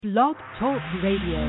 Blog Talk Radio.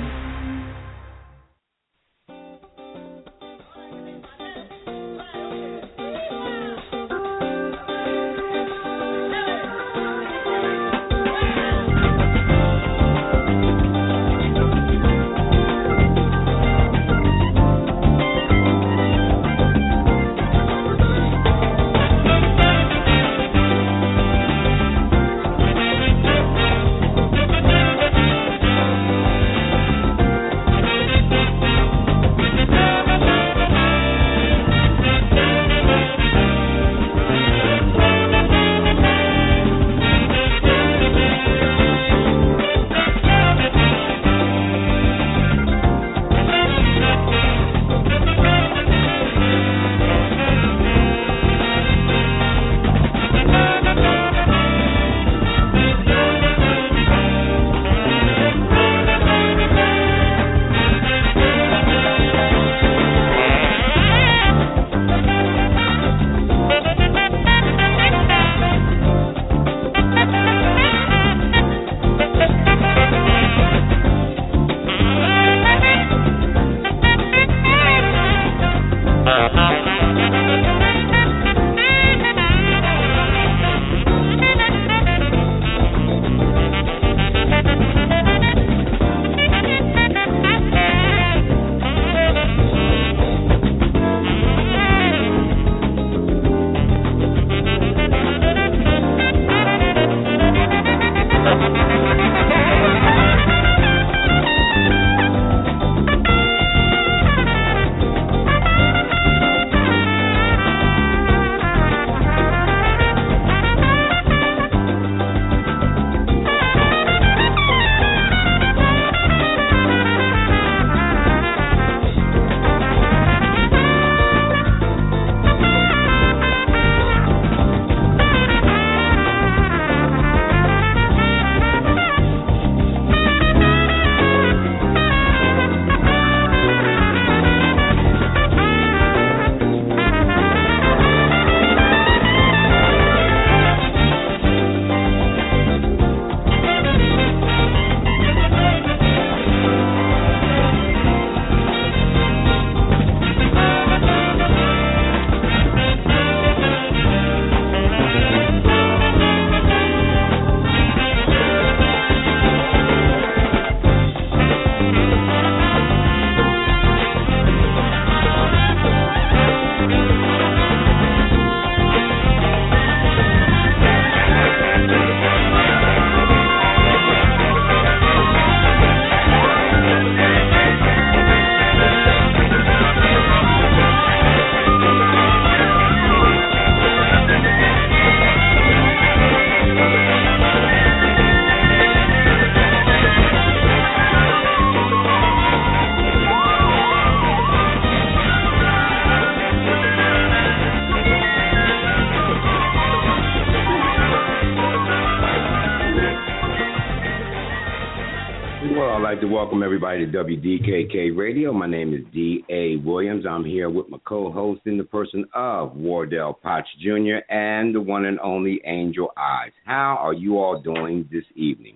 Welcome everybody to WDKK Radio. My name is D.A. Williams. I'm here with my co-host in the person of Wardell Potts Jr. and the one and only Angel Eyes. How are you all doing this evening?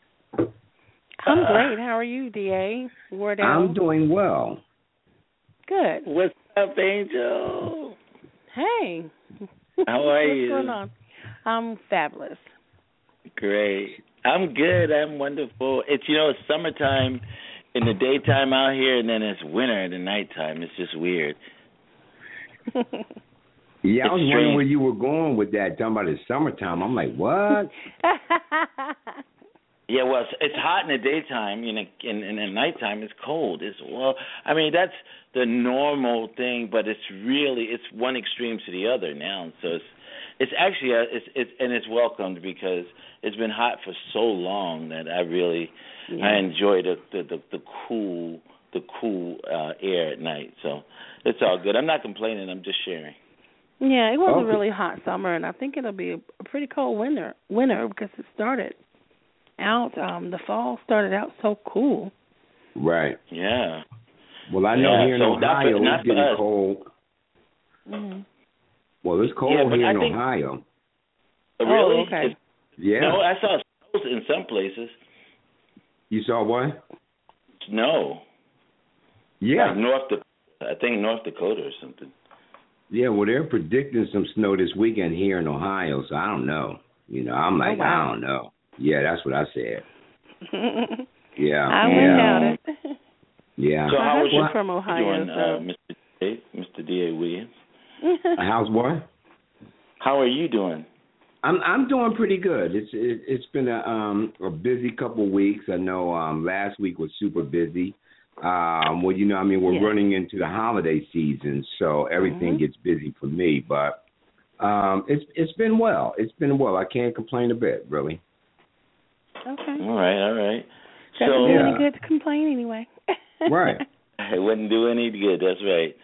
I'm great. How are you, D.A. Wardell? I'm doing well. Good. What's up, Angel? Hey. How are you? What's going on? I'm fabulous. Great. I'm good. I'm wonderful. It's summertime in the daytime out here, and then it's winter in the nighttime. It's just weird. Yeah, I was wondering where you were going with that, talking about the summertime. I'm like, what? Yeah, well, it's hot in the daytime, and in the nighttime it's cold. That's the normal thing, but it's one extreme to the other now. So it's actually it's welcomed because it's been hot for so long that I enjoy the cool air at night. So it's all good. I'm not complaining. I'm just sharing. Yeah, it was a really hot summer, and I think it'll be a pretty cold winter because it started out. The fall started out so cool. Right. Yeah. Well, I know here in Ohio it's getting cold. Mm-hmm. Well, it's cold here in Ohio. Really? Oh, okay. Yeah. No, I saw snows in some places. You saw what? Snow. Yeah. Like I think North Dakota or something. Yeah, well, they're predicting some snow this weekend here in Ohio, so I don't know. I'm like, I don't know. Yeah, that's what I said. Yeah. I wouldn't doubt it. Yeah. So how was you from Ohio, doing, Mr. D.A. Williams? How's what? How are you doing? I'm doing pretty good. It's been a busy couple of weeks. I know last week was super busy. Well, we're running into the holiday season, so everything gets busy for me. But it's been well. It's been well. I can't complain a bit, really. Okay. All right. Doesn't do any good to complain anyway. Right. It wouldn't do any good. That's right.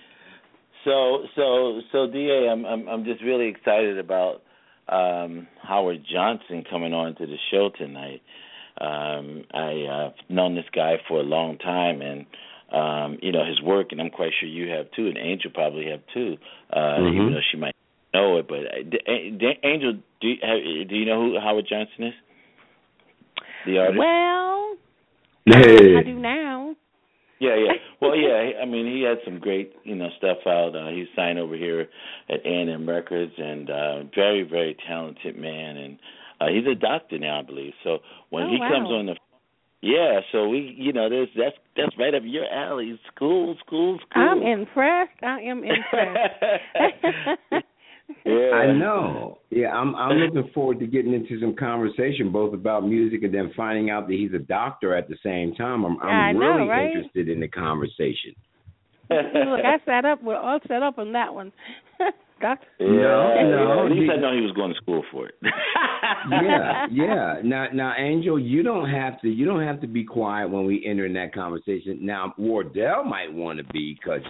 So DA, I'm just really excited about Howard Johnson coming on to the show tonight. I've known this guy for a long time, and his work, and I'm quite sure you have too, and Angel probably have too, even though she might know it. But Angel, do you know who Howard Johnson is? The artist? Well, I do now. Yeah. Well, yeah. I mean, he had some great, stuff out. He's signed over here at A&M Records, and very, very talented man. And he's a doctor now, I believe. So when he comes on so we, that's right up your alley. School. I'm impressed. I am impressed. Yeah. I know. Yeah, I'm looking forward to getting into some conversation both about music and then finding out that he's a doctor at the same time. I'm really interested in the conversation. Look, we're all set up on that one. Doctor? No. At least I know he was going to school for it. Yeah. Now, Angel, you don't have to be quiet when we enter in that conversation. Now, Wardell might want to be because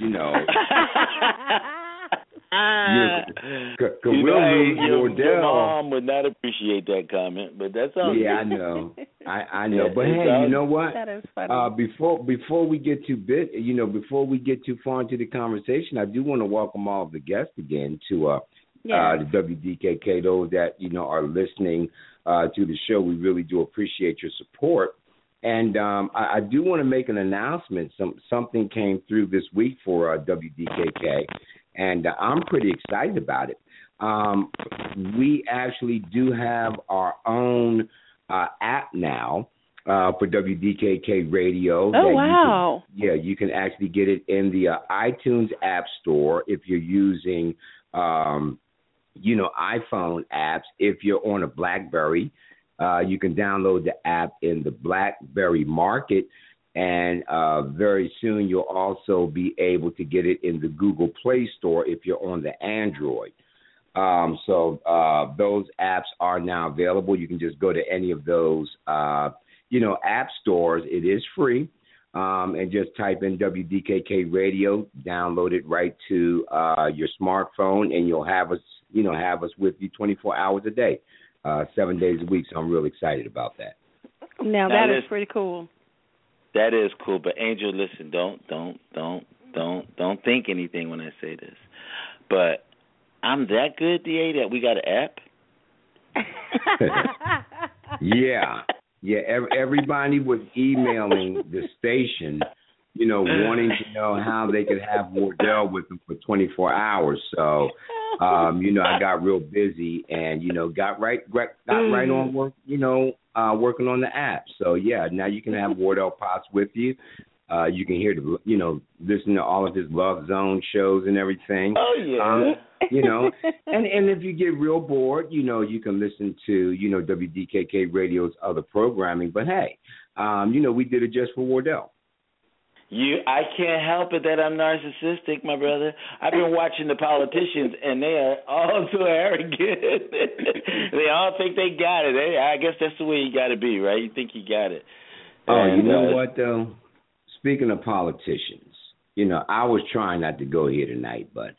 Your mom would not appreciate that comment, but that's all. Yeah, I know. I know. But hey, you know what? That is funny. Before we get too far into the conversation, I do want to welcome all of the guests again to the WDKK. Those that are listening to the show, we really do appreciate your support. And I do want to make an announcement. Something came through this week for WDKK. And I'm pretty excited about it. We actually do have our own app now for WDKK Radio. Oh, wow. You can actually get it in the iTunes App Store if you're using, iPhone apps. If you're on a BlackBerry, you can download the app in the BlackBerry Market. And very soon you'll also be able to get it in the Google Play Store if you're on the Android. So those apps are now available. You can just go to any of those, app stores. It is free. And just type in WDKK Radio, download it right to your smartphone, and you'll have us with you 24 hours a day, 7 days a week. So I'm really excited about that. Now that is pretty cool. That is cool, but Angel, listen, don't think anything when I say this. But I'm that good, DA, that we got an app. Yeah. Everybody was emailing the station, wanting to know how they could have Wardell with them for 24 hours. So, I got real busy and got right on work, working on the app. So now you can have Wardell Potts with you. You can hear listen to all of his Love Zone shows and everything. Oh yeah. And if you get real bored, you can listen to WDKK Radio's other programming. But hey, we did it just for Wardell. I can't help it that I'm narcissistic, my brother. I've been watching the politicians, and they are all so arrogant. They all think they got it. I guess that's the way you got to be, right? You think you got it. You know what, though? Speaking of politicians, I was trying not to go here tonight, but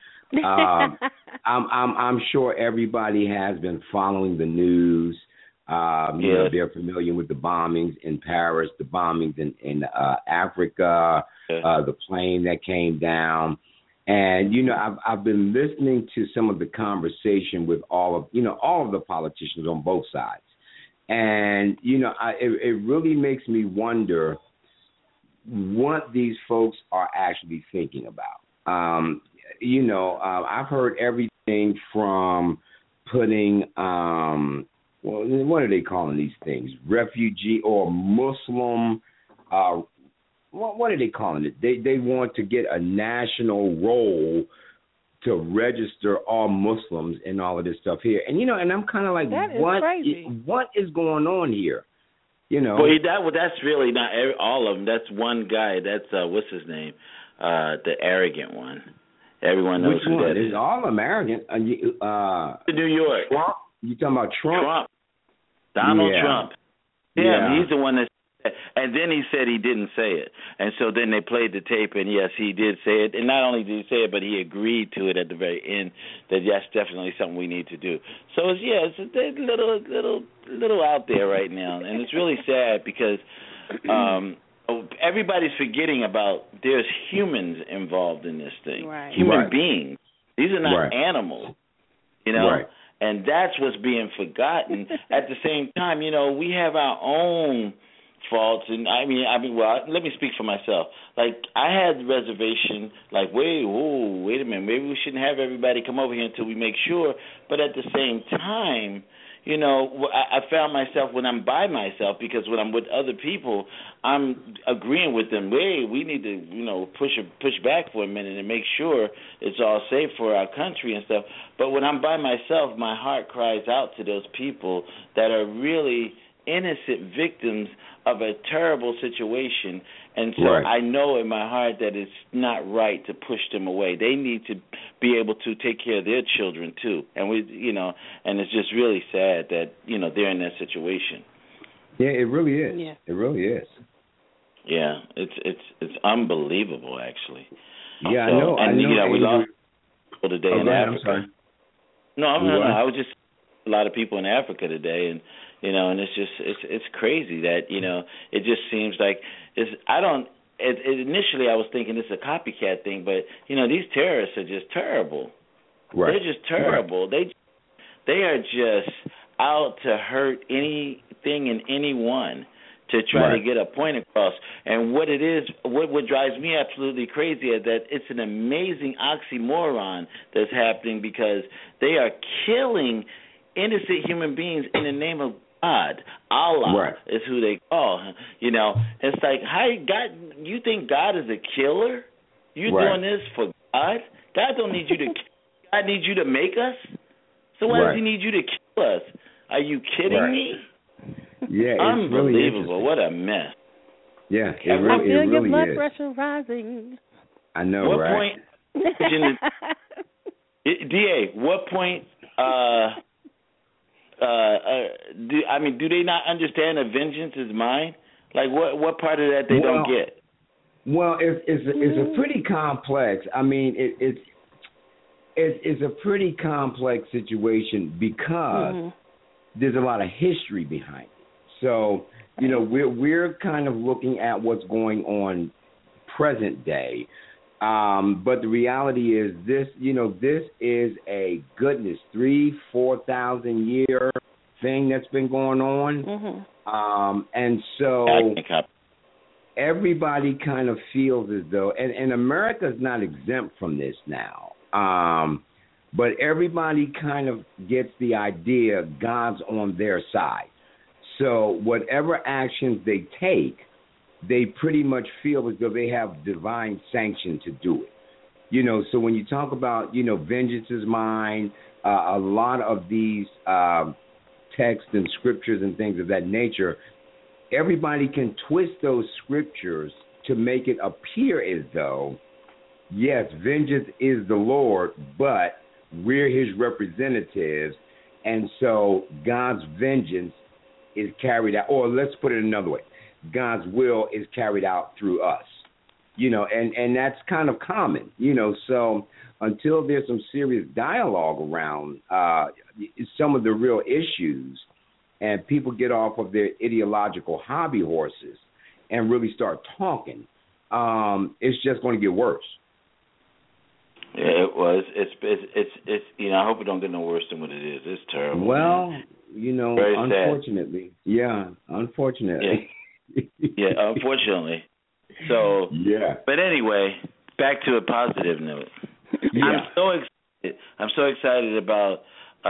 I'm sure everybody has been following the news. They're familiar with the bombings in Paris, the bombings in Africa, the plane that came down. And, I've been listening to some of the conversation with all of the politicians on both sides. And, it really makes me wonder what these folks are actually thinking about. I've heard everything from putting, what are they calling these things? Refugee or Muslim, what are they calling it? They want to get a national role to register all Muslims and all of this stuff here. And, and I'm kind of like, what is going on here? Well, that's really not all of them. That's one guy. That's, what's his name? The arrogant one. Everyone knows who that is. It's all American. New York. Trump? You talking about Trump? Donald Trump. Yeah, he's the one that. And then he said he didn't say it. And so then they played the tape, and yes, he did say it. And not only did he say it, but he agreed to it at the very end that that's definitely something we need to do. So it's a little out there right now, and it's really sad because everybody's forgetting about there's humans involved in this thing, human beings. These are not animals, Right. And that's what's being forgotten. At the same time, we have our own faults, and I mean, well, let me speak for myself. Like, I had the reservation, like, wait a minute, maybe we shouldn't have everybody come over here until we make sure. But at the same time, I found myself when I'm by myself, because when I'm with other people, I'm agreeing with them. Hey, we need to, push back for a minute and make sure it's all safe for our country and stuff. But when I'm by myself, my heart cries out to those people that are really innocent victims of a terrible situation. And so I know in my heart that it's not right to push them away. They need to be able to take care of their children too. And and it's just really sad that, they're in that situation. Yeah, it really is. Yeah. It really is. Yeah, it's unbelievable actually. Yeah, so, I know. We lost people today in Africa. I'm sorry. No, I was just a lot of people in Africa today, and and it's just it's crazy that it just seems like initially I was thinking it's a copycat thing, but these terrorists are just terrible. Right. They're just terrible. Right. They are just out to hurt anything and anyone to try to get a point across. And what drives me absolutely crazy is that it's an amazing oxymoron that's happening, because they are killing innocent human beings in the name of God. Allah is who they call. It's like, God, you think God is a killer? You're doing this for God? God don't need you to. God needs you to make us. So why does He need you to kill us? Are you kidding me? Yeah, it's unbelievable. Really what a mess. Yeah, I feel your blood pressure rising. I know, what point? DA, what point? Do they not understand that vengeance is mine? Like, what part of that they don't get? Well, it's a pretty complex. I mean, it's a pretty complex situation because there's a lot of history behind it. So, we're kind of looking at what's going on present day. But the reality is this is a 3,000-4,000 year thing that's been going on. And so everybody kind of feels as though, and America's not exempt from this now. But everybody kind of gets the idea God's on their side. So whatever actions they take, they pretty much feel as though they have divine sanction to do it. So when you talk about, vengeance is mine, a lot of these texts and scriptures and things of that nature, everybody can twist those scriptures to make it appear as though, yes, vengeance is the Lord, but we're His representatives, and so God's vengeance is carried out, or let's put it another way, God's will is carried out through us, and that's kind of common, so until there's some serious dialogue around some of the real issues and people get off of their ideological hobby horses and really start talking, it's just going to get worse. Yeah, it was. It's. I hope it don't get no worse than what it is. It's terrible. Well, Very unfortunately. sad. Yeah, unfortunately. Yeah, unfortunately. So. Yeah. But anyway, back to a positive note. Yeah. I'm so excited about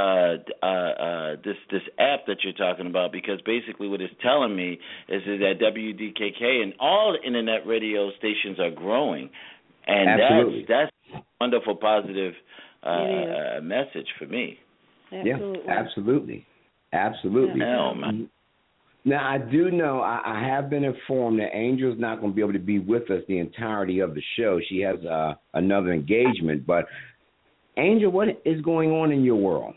this app that you're talking about, because basically what it's telling me is that WDKK and all internet radio stations are growing, and Absolutely. that's a wonderful positive message for me. Absolutely. Yeah, absolutely. Hell, man. Now, I do know, I have been informed that Angel's not going to be able to be with us the entirety of the show. She has another engagement. But, Angel, what is going on in your world?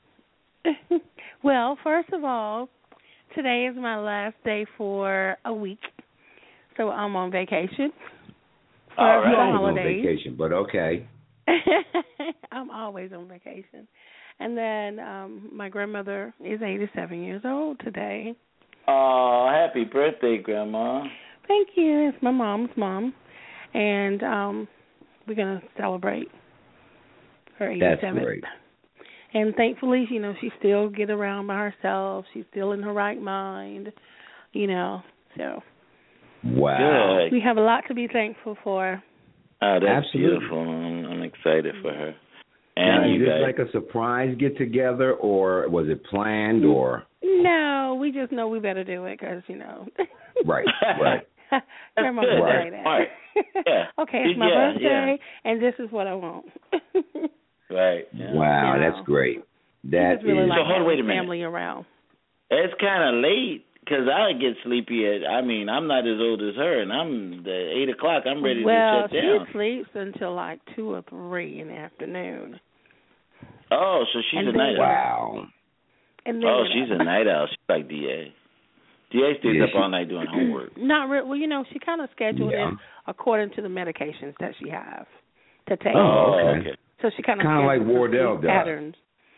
Well, first of all, today is my last day for a week. So I'm on vacation for All right. the holidays. On vacation, but okay. I'm always on vacation. And then my grandmother is 87 years old today. Oh, happy birthday, Grandma. Thank you. It's my mom's mom. And we're going to celebrate her 87th. That's great. And thankfully, she still get around by herself. She's still in her right mind, so. Wow. Good. We have a lot to be thankful for. Oh, that's Absolutely. beautiful. I'm excited for her. And And is you this guys. like a surprise get-together, or was it planned, or? No, we just know we better do it because, Right. Grandma good. would Right. say that. Right. Yeah. Okay, it's my birthday, and this is what I want. Right. Yeah. Wow, Yeah. that's great. We That just really is. like So, hold- wait a having minute. family around. It's kind of late because I get sleepy I'm not as old as her, and I'm 8 o'clock. I'm ready to shut down. She sleeps until like 2 or 3 in the afternoon. Oh, so she's And a then- night owl. Wow. And then Oh, she's a night owl. She's like DA. DA stays Yeah, up all night doing homework. Not really. Well, she kind of scheduled Yeah. it according to the medications that she has to take. Oh, okay. So she kind of like Wardell does. patterns.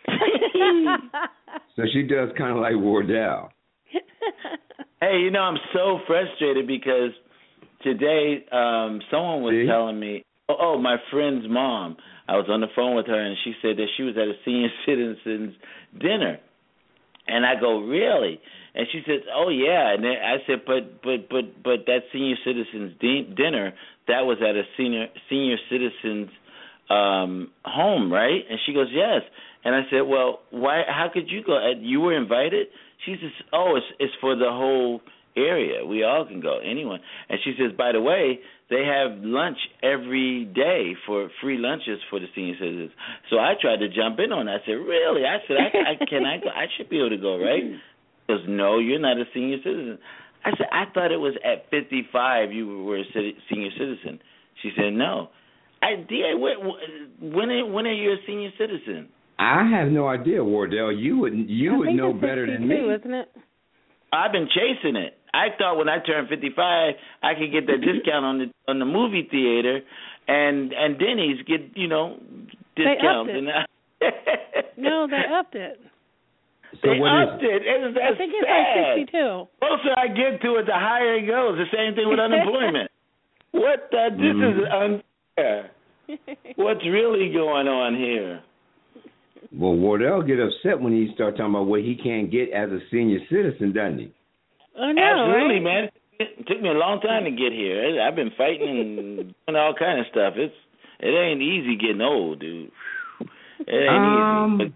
So she does kind of like Wardell. Hey, I'm so frustrated because today someone was See? telling me, oh, my friend's mom. I was on the phone with her, and she said that she was at a senior citizens dinner. And I go, really? And she said, oh, yeah. And then I said, but that senior citizens dinner, that was at a senior citizens home, right? And she goes, yes. And I said, well, why? How could you go? You were invited? She says, oh, it's for the whole area. We all can go, anyone. And she says, by the way, they have lunch every day for free lunches for the senior citizens. So I tried to jump in on that. I said, really? I said, can I go? I should be able to go, right? She goes, no, you're not a senior citizen. I said, I thought it was at 55 you were a senior citizen. She said, no. DA, when are you a senior citizen? I have no idea, Wardell. You would know better than me. Isn't it? I've been chasing it. I thought when I turned 55, I could get that discount on the movie theater, and Denny's get discounts. No, they upped it. So they what upped is it. I think it's like 62. The closer I get to it, the higher it goes. The same thing with unemployment. This is unfair. What's really going on here? Well, Wardell get upset when he starts talking about what he can't get as a senior citizen, doesn't he? I know, Absolutely, right? man. It took me a long time to get here. I've been fighting and doing all kind of stuff. It ain't easy getting old, dude. It ain't easy.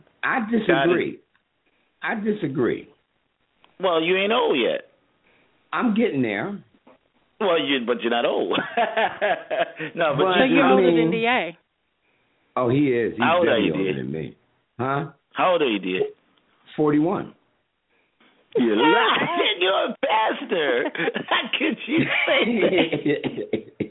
I disagree. Well, you ain't old yet. I'm getting there. Well, but you're not old. No, but So you're older than DA. Oh, he is. He's How old are you, definitely older dear? than me. Huh? How old are you, dear? 41. You're lying. You're a bastard. How could you say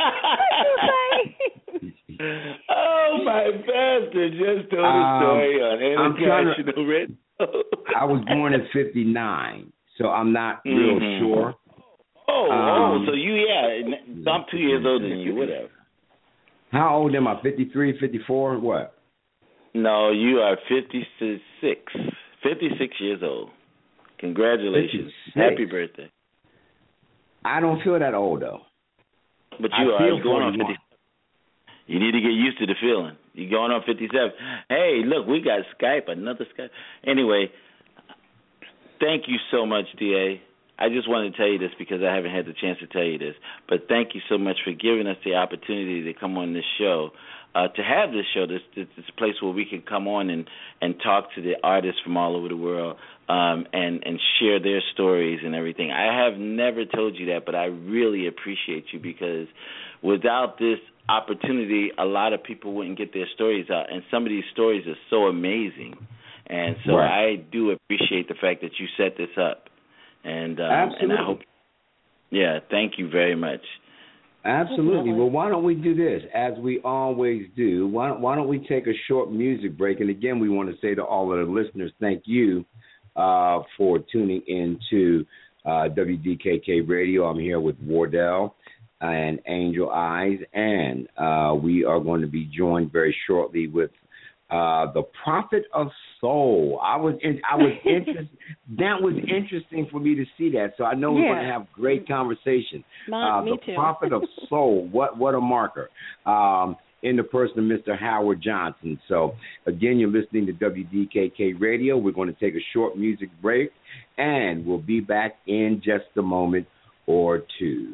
that? Oh, my bastard just told a story on International Radio. I was born in 59, so I'm not real sure. So so I'm 2 years older than you, whatever. How old am I, 53, 54, what? No, you are 56 years old. Congratulations. 56. Happy birthday. I don't feel that old, though. But you I are feel going on 41. 50. You need to get used to the feeling. You're going on 57. Hey, look, we got Skype, another Skype. Anyway, thank you so much, D.A. I just wanted to tell you this because I haven't had the chance to tell you this. But thank you so much for giving us the opportunity to come on this show. To have this show, this a place where we can come on and talk to the artists from all over the world and share their stories and everything. I have never told you that, but I really appreciate you because without this opportunity, a lot of people wouldn't get their stories out. And some of these stories are so amazing. And so I do appreciate the fact that you set this up. And absolutely. And I hope, thank you very much. Absolutely. Well, why don't we do this, as we always do? Why don't we take a short music break? And again, we want to say to all of the listeners, thank you for tuning in to WDKK Radio. I'm here with Wardell and Angel Eyes, and we are going to be joined very shortly with the Prophet of Soul. I was interested. That was interesting for me to see that. So I know we're going to have great conversation. Me too. Prophet of Soul. What a marker. In the person of Mr. Howard Johnson. So again, you're listening to WDKK Radio. We're going to take a short music break, and we'll be back in just a moment or two.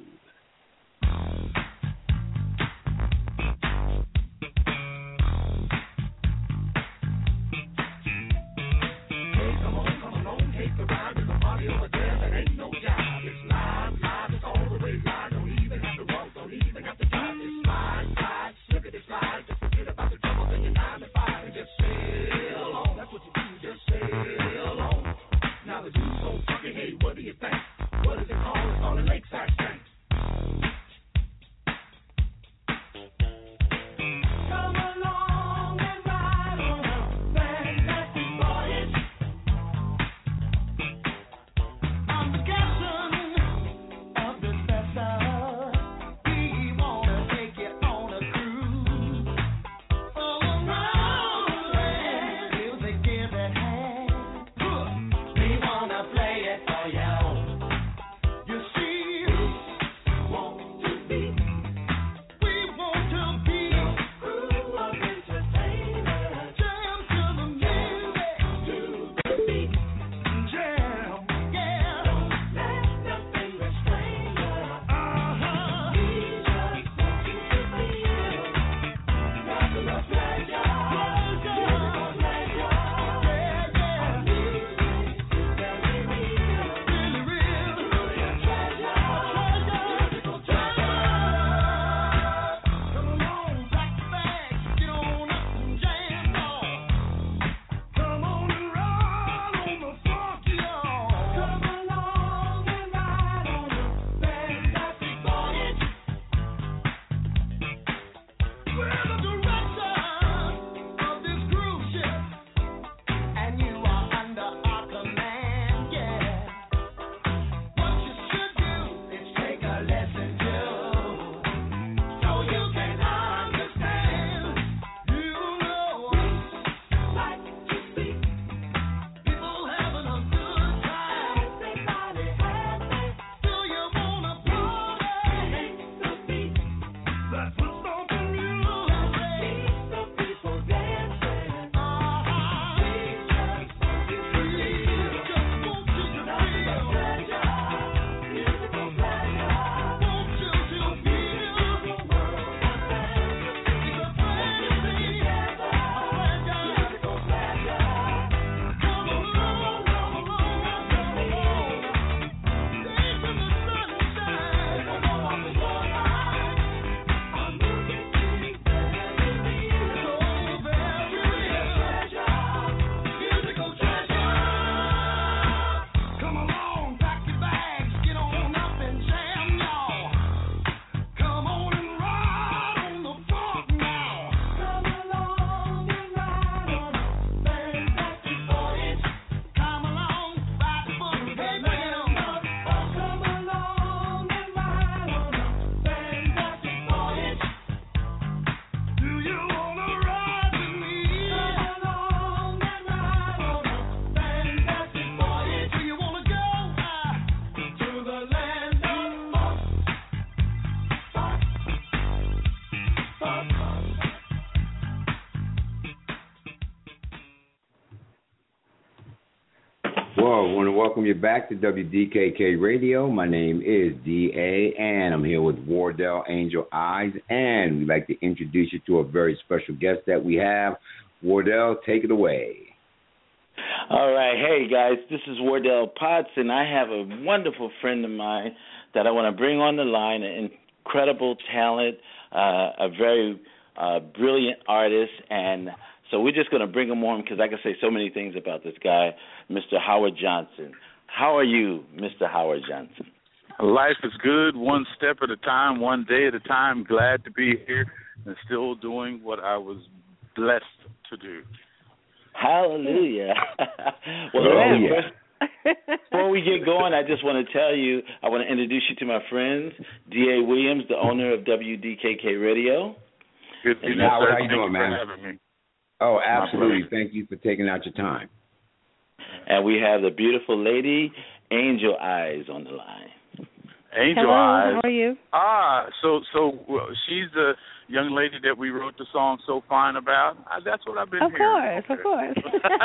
want to welcome you back to WDKK Radio. My name is D.A., and I'm here with Wardell Angel Eyes, and we'd like to introduce you to a very special guest that we have. Wardell, take it away. All right. Hey, guys, this is Wardell Potts, and I have a wonderful friend of mine that I want to bring on the line, an incredible talent, a very brilliant artist, and so we're just going to bring him on because I can say so many things about this guy, Mr. Howard Johnson. How are you, Mr. Howard Johnson? Life is good, one step at a time, one day at a time. Glad to be here and still doing what I was blessed to do. Hallelujah. Well, first, before we get going, I just want to tell you, I want to introduce you to my friends, D.A. Williams, the owner of WDKK Radio. Good to Howard, how you doing, man? Oh, absolutely. Thank you for taking out your time. And we have the beautiful lady, Angel Eyes, on the line. Angel Hello, Eyes. How are you? So she's the young lady that we wrote the song So Fine about. That's what I've been hearing. Of course.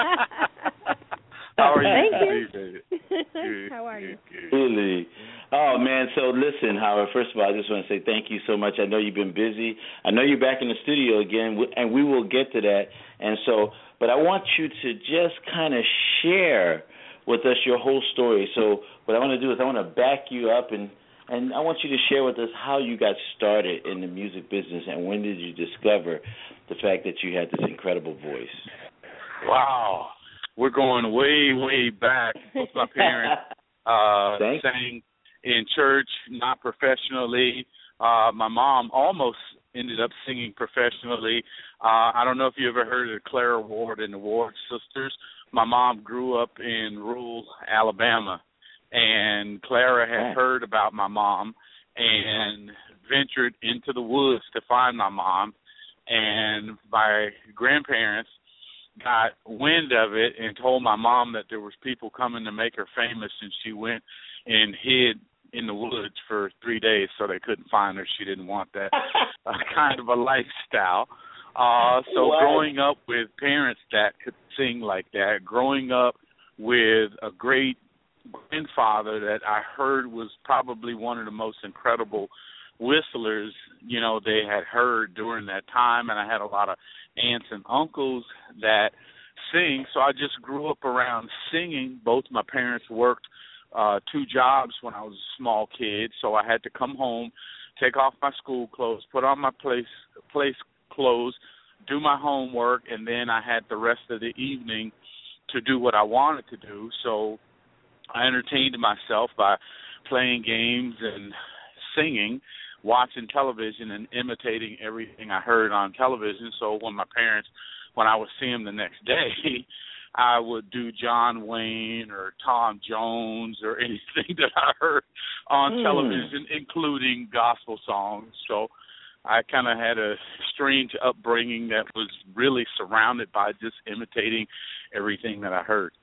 How are you? Thank you. Good. How are you? Really? Oh, man, so listen, Howard, first of all, I just want to say thank you so much. I know you've been busy. I know you're back in the studio again, and we will get to that. And so, but I want you to just kind of share with us your whole story. So what I want to do is I want to back you up, and I want you to share with us how you got started in the music business and when did you discover the fact that you had this incredible voice. Wow. We're going way, way back. Both my parents sang in church, not professionally. My mom almost ended up singing professionally. I don't know if you ever heard of Clara Ward and the Ward sisters. My mom grew up in rural Alabama, and Clara had heard about my mom and ventured into the woods to find my mom, and my grandparents got wind of it and told my mom that there was people coming to make her famous, and she went and hid in the woods for 3 days so they couldn't find her. She didn't want that kind of a lifestyle. Growing up with parents that could sing like that, growing up with a great grandfather that I heard was probably one of the most incredible whistlers, they had heard during that time, and I had a lot of aunts and uncles that sing, so I just grew up around singing. Both my parents worked 2 jobs when I was a small kid, so I had to come home, take off my school clothes, put on my place clothes, do my homework, and then I had the rest of the evening to do what I wanted to do. So I entertained myself by playing games and singing, watching television, and imitating everything I heard on television. So when I would see them the next day, I would do John Wayne or Tom Jones or anything that I heard on television, including gospel songs. So I kind of had a strange upbringing that was really surrounded by just imitating everything that I heard.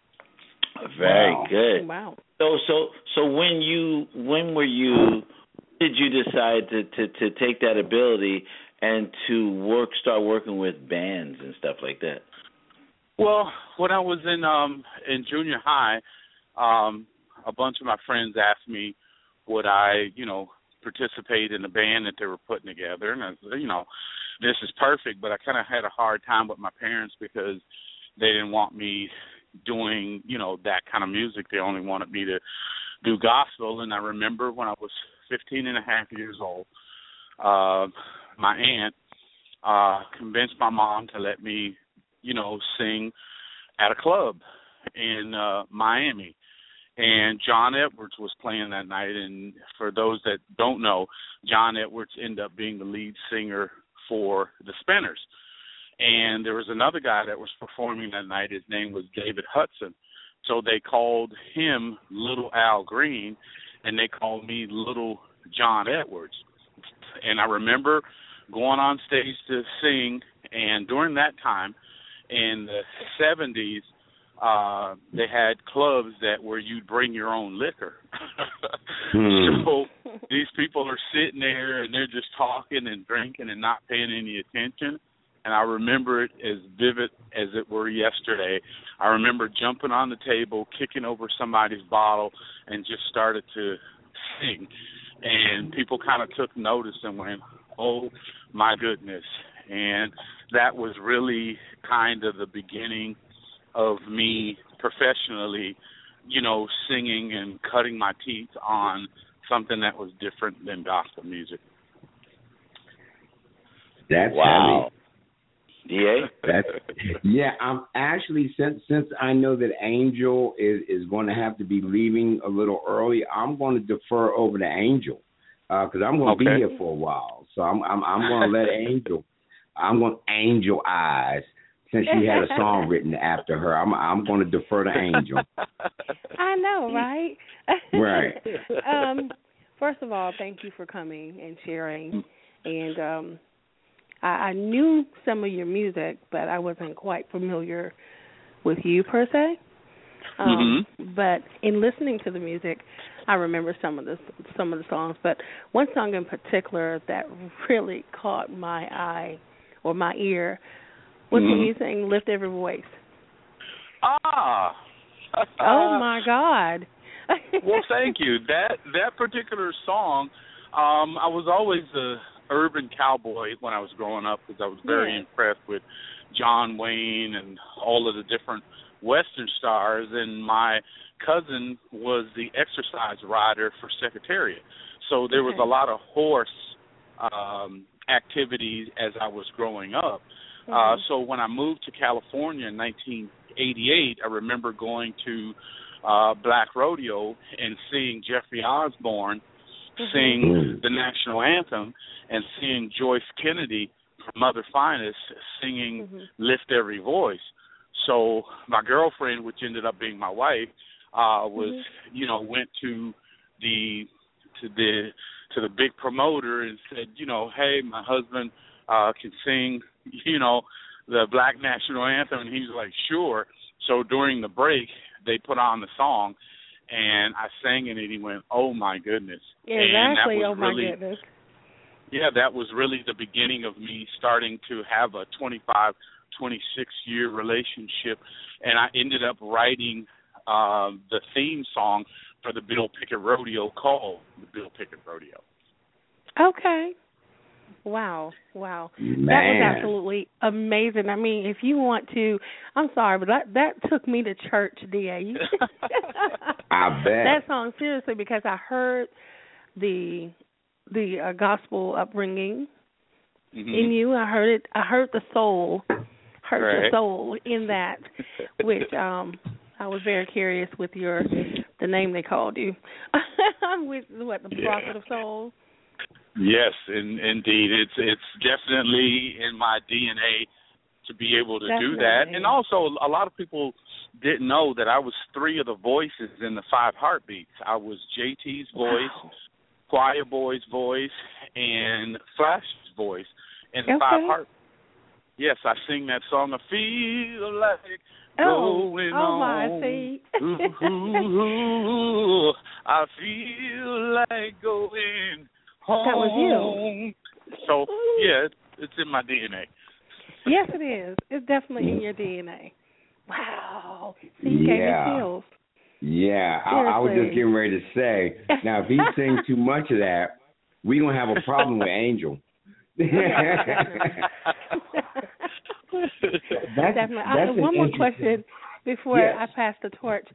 Very good. Wow. So when did you decide to take that ability and to start working with bands and stuff like that? Well, when I was in junior high, a bunch of my friends asked me would I, participate in the band that they were putting together, and I said, this is perfect, but I kind of had a hard time with my parents because they didn't want me doing, that kind of music. They only wanted me to do gospel. And I remember when I was 15 and a half years old, my aunt convinced my mom to let me, sing at a club in Miami. And John Edwards was playing that night. And for those that don't know, John Edwards ended up being the lead singer for the Spinners. And there was another guy that was performing that night. His name was David Hudson. So they called him Little Al Green, and they called me Little John Edwards. And I remember going on stage to sing, and during that time, in the 70s, they had clubs where you'd bring your own liquor. So these people are sitting there, and they're just talking and drinking and not paying any attention. and I remember it as vivid as it were yesterday. I remember jumping on the table, kicking over somebody's bottle, and just started to sing. And people kind of took notice and went, oh, my goodness. And that was really kind of the beginning of me professionally, singing and cutting my teeth on something that was different than gospel music. That's wow. heavy. Yeah, I'm actually, since I know that Angel is going to have to be leaving a little early, I'm going to defer over to Angel because I'm going to be here for a while. So I'm going to let Angel. I'm going Angel Eyes. Since she had a song written after her, I'm going to defer to Angel. I know, right? Right. First of all, thank you for coming and sharing. And I knew some of your music, but I wasn't quite familiar with you per se. But in listening to the music, I remember some of the songs. But one song in particular that really caught my eye or my ear was when you sang "Lift Every Voice." Ah. Oh my God. Well, thank you. That particular song, I was always a urban cowboy when I was growing up because I was very impressed with John Wayne and all of the different Western stars, and my cousin was the exercise rider for Secretariat. So there was a lot of horse activities as I was growing up. So when I moved to California in 1988, I remember going to Black Rodeo and seeing Jeffrey Osborne sing the national anthem and seeing Joyce Kennedy from Mother Finest singing Lift Every Voice. So my girlfriend, which ended up being my wife, went to the big promoter and said, hey, my husband can sing, the Black National Anthem, and he was like, sure. So during the break, they put on the song, and I sang it, and he went, oh, my goodness. Exactly, oh, my goodness. Yeah, that was really the beginning of me starting to have a 25, 26-year relationship, and I ended up writing the theme song for the Bill Pickett Rodeo called the Bill Pickett Rodeo. Okay. Wow. Man. That was absolutely amazing. I mean, if you want to, I'm sorry, but that took me to church, D.A. I bet. That song, seriously, because I heard the gospel upbringing in you. I heard it. I heard the soul, the soul in that, which I was very curious with the name they called you, with the prophet of soul. Yes, indeed. It's definitely in my DNA to be able to do that. And also, a lot of people didn't know that I was 3 of the voices in the 5 Heartbeats. I was JT's voice, Choir Boy's voice, and Flash's voice in the 5 Heartbeats. Yes, I sing that song, I feel like going on. I see. Ooh, I feel like going home. That was you. So, yeah, it's in my DNA. Yes, it is. It's definitely in your DNA. Wow. See, you gave me chills. Yeah, I was just getting ready to say, now, if he sings too much of that, we're going to have a problem with Angel. Definitely. One more question before I pass the torch.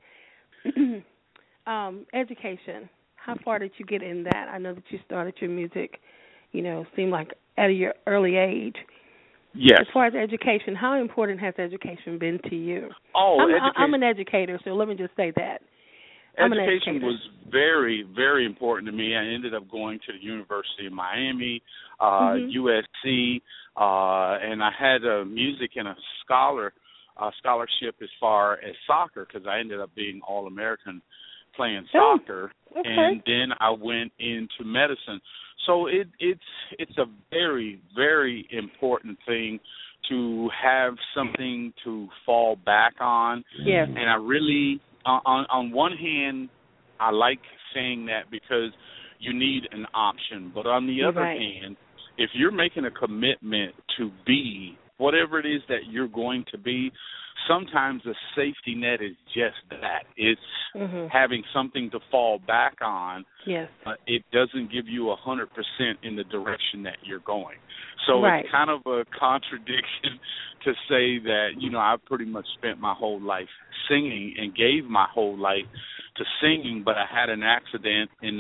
Education. How far did you get in that? I know that you started your music, seemed like at your early age. Yes. As far as education, how important has education been to you? I'm an educator, so let me just say that. Education was very, very important to me. I ended up going to the University of Miami, USC, and I had music and a scholarship as far as soccer because I ended up being All-American playing soccer, and then I went into medicine. So it's a very, very important thing to have something to fall back on. Yes. And I really, on one hand, I like saying that because you need an option. But on the other hand, if you're making a commitment to be whatever it is that you're going to be, sometimes a safety net is just that. It's having something to fall back on. Yes. It doesn't give you 100% in the direction that you're going. So It's kind of a contradiction to say that, I've pretty much spent my whole life singing and gave my whole life to singing, but I had an accident in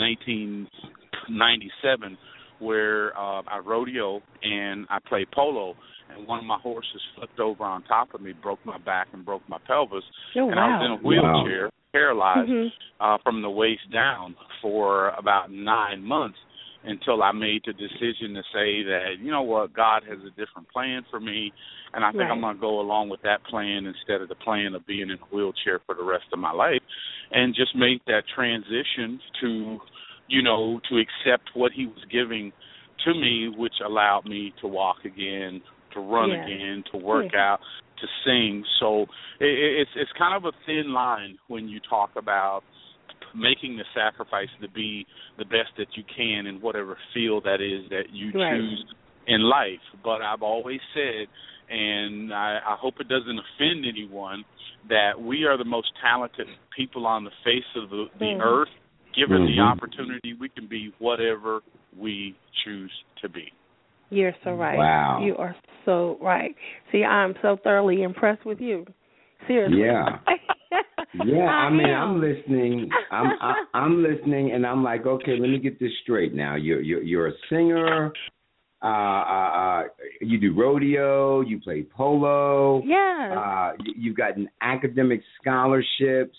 1997 where I rodeo and I play polo, and one of my horses flipped over on top of me, broke my back and broke my pelvis, and I was in a wheelchair, paralyzed from the waist down for about 9 months until I made the decision to say that, God has a different plan for me, and I think I'm going to go along with that plan instead of the plan of being in a wheelchair for the rest of my life, and just make that transition to accept what he was giving to me, which allowed me to walk again, to run again, to work out, to sing. So it's kind of a thin line when you talk about making the sacrifice to be the best that you can in whatever field that is that you choose in life. But I've always said, and I hope it doesn't offend anyone, that we are the most talented people on the face of the earth. Given the opportunity, we can be whatever we choose to be. You're so right. Wow. You are so right. See, I'm so thoroughly impressed with you. Seriously. Yeah. Yeah, I'm listening. I'm listening, and I'm like, okay, let me get this straight now. You're a singer. You do rodeo. You play polo. Yeah. You've gotten academic scholarships.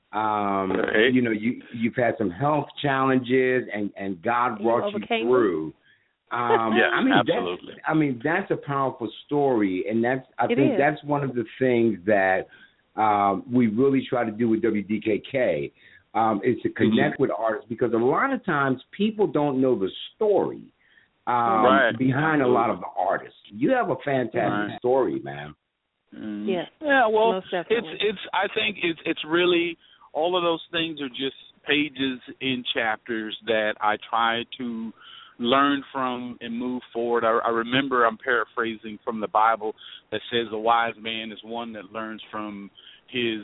You've had some health challenges, and God brought you through. Absolutely. That's a powerful story, and I think that's one of the things that we really try to do with WDKK is to connect with artists, because a lot of times people don't know the story behind a lot of the artists. You have a fantastic story, man. Yeah. Yeah. Well, I think it's really, all of those things are just pages in chapters that I try to learn from and move forward. I remember, I'm paraphrasing from the Bible, that says a wise man is one that learns from his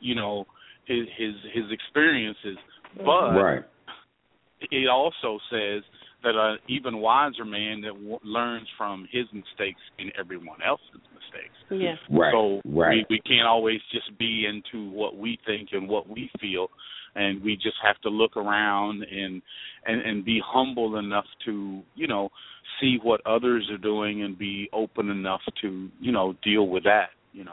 experiences. But it also says that an even wiser man that learns from his mistakes and everyone else's mistakes. Yeah. So we can't always just be into what we think and what we feel, and we just have to look around and be humble enough to, see what others are doing and be open enough to, deal with that,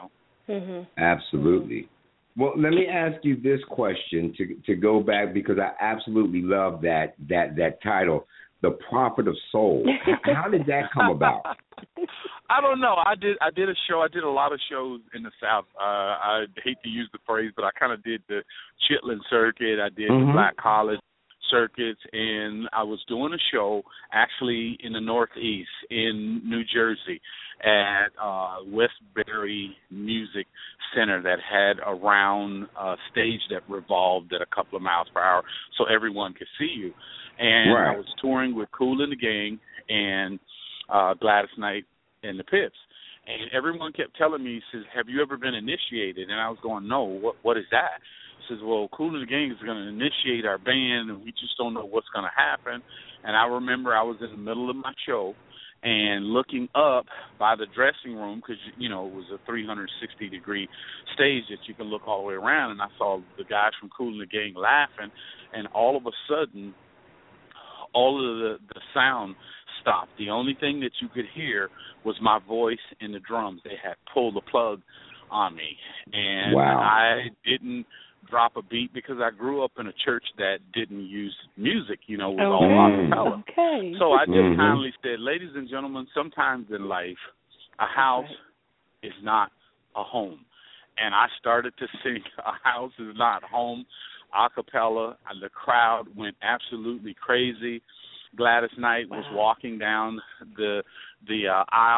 Absolutely. Well, let me ask you this question to go back, because I absolutely love that title, The Prophet of Soul. How did that come about? I don't know. I did a show. I did a lot of shows in the South. I hate to use the phrase, but I kind of did the Chitlin circuit. I did the Black College circuits, and I was doing a show actually in the Northeast in New Jersey at Westbury Music Center that had a round stage that revolved at a couple of miles per hour so everyone could see you. And I was touring with Kool and the Gang and Gladys Knight and the Pips. And everyone kept telling me, he says, have you ever been initiated? And I was going, no, what is that? He says, well, Kool and the Gang is going to initiate our band, and we just don't know what's going to happen. And I remember I was in the middle of my show and looking up by the dressing room, because, it was a 360-degree stage that you can look all the way around, and I saw the guys from Kool and the Gang laughing, and all of a sudden, all of the sound stopped. The only thing that you could hear was my voice and the drums. They had pulled the plug on me, and I didn't drop a beat because I grew up in a church that didn't use music, was all a cappella. Okay. So I just kindly said, ladies and gentlemen, sometimes in life, a house is not a home. And I started to sing A House Is Not Home a cappella, and the crowd went absolutely crazy. Gladys Knight was walking down the aisle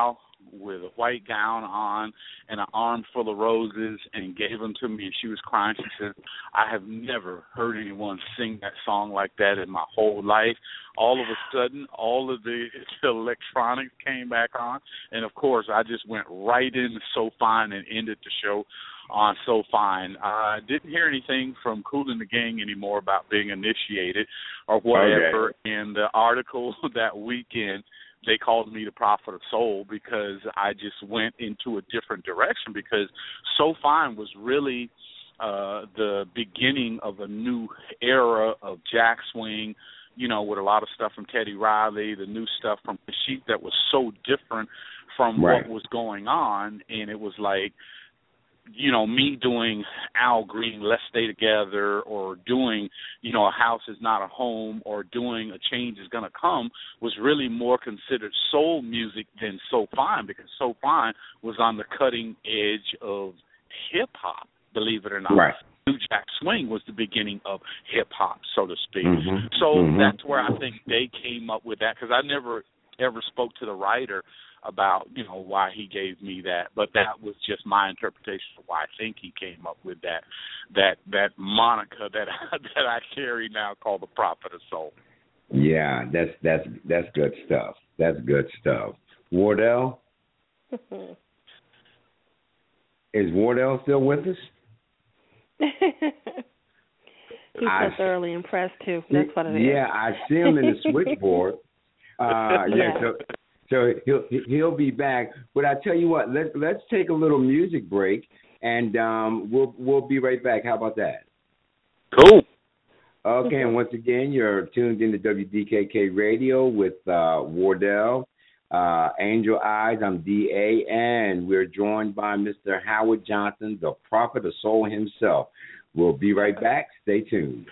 with a white gown on and an arm full of roses and gave them to me. And she was crying. She said, I have never heard anyone sing that song like that in my whole life. All of a sudden, all of the electronics came back on. And, of course, I just went right into So Fine and ended the show on So Fine. I didn't hear anything from Kool and the Gang anymore about being initiated or whatever. Okay. In the article that weekend, they called me the Prophet of Soul because I just went into a different direction, because So Fine was really the beginning of a new era of jack swing, you know, with a lot of stuff from Teddy Riley, the new stuff from Sheep that was so different from what was going on. And it was like, you know, me doing Al Green, Let's Stay Together, or doing, you know, A House Is Not a Home, or doing A Change Is Gonna Come was really more considered soul music than So Fine, because So Fine was on the cutting edge of hip-hop, believe it or not. Right. New Jack Swing was the beginning of hip-hop, so to speak. So that's where I think they came up with that, because I never ever spoke to the writer about, you know, why he gave me that, but that was just my interpretation of why I think he came up with that moniker that I carry now, called the Prophet of Soul. Yeah, that's good stuff. That's good stuff. Wardell, is Wardell still with us? He's so thoroughly impressed too. That's what it is. Yeah, I see him in the switchboard. So he'll be back. But I tell you what, let's take a little music break, and we'll be right back. How about that? Cool. Okay, and once again, you're tuned into WDKK Radio with Wardell, Angel Eyes. I'm D.A., and we're joined by Mr. Howard Johnson, the Prophet of Soul himself. We'll be right back. Stay tuned.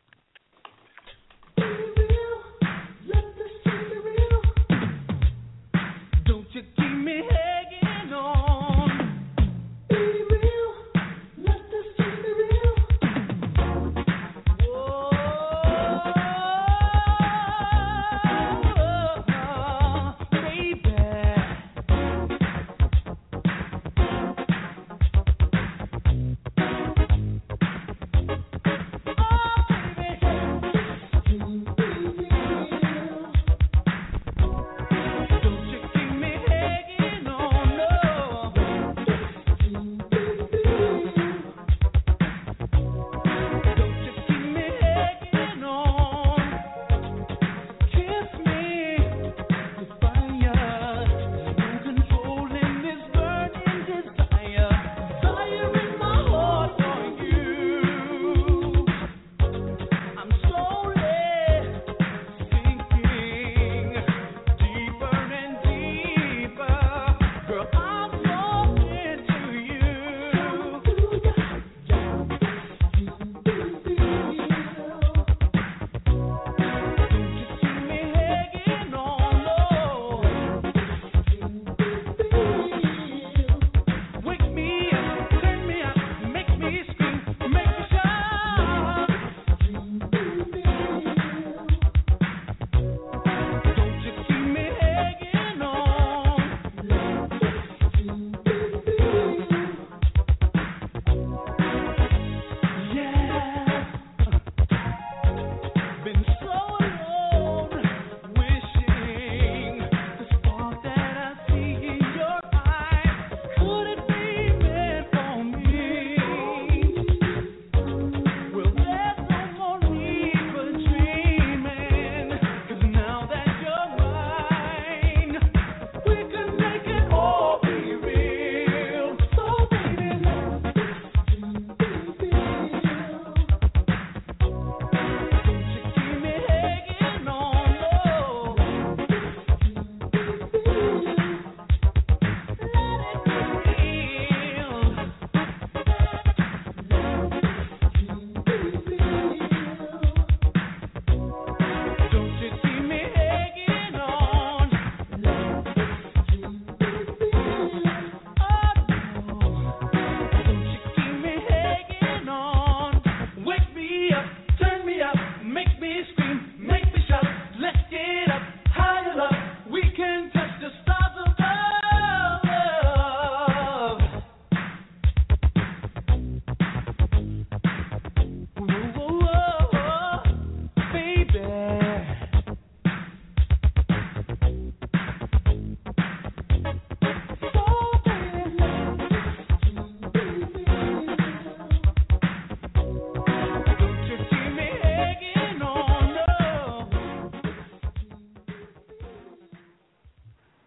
Baby,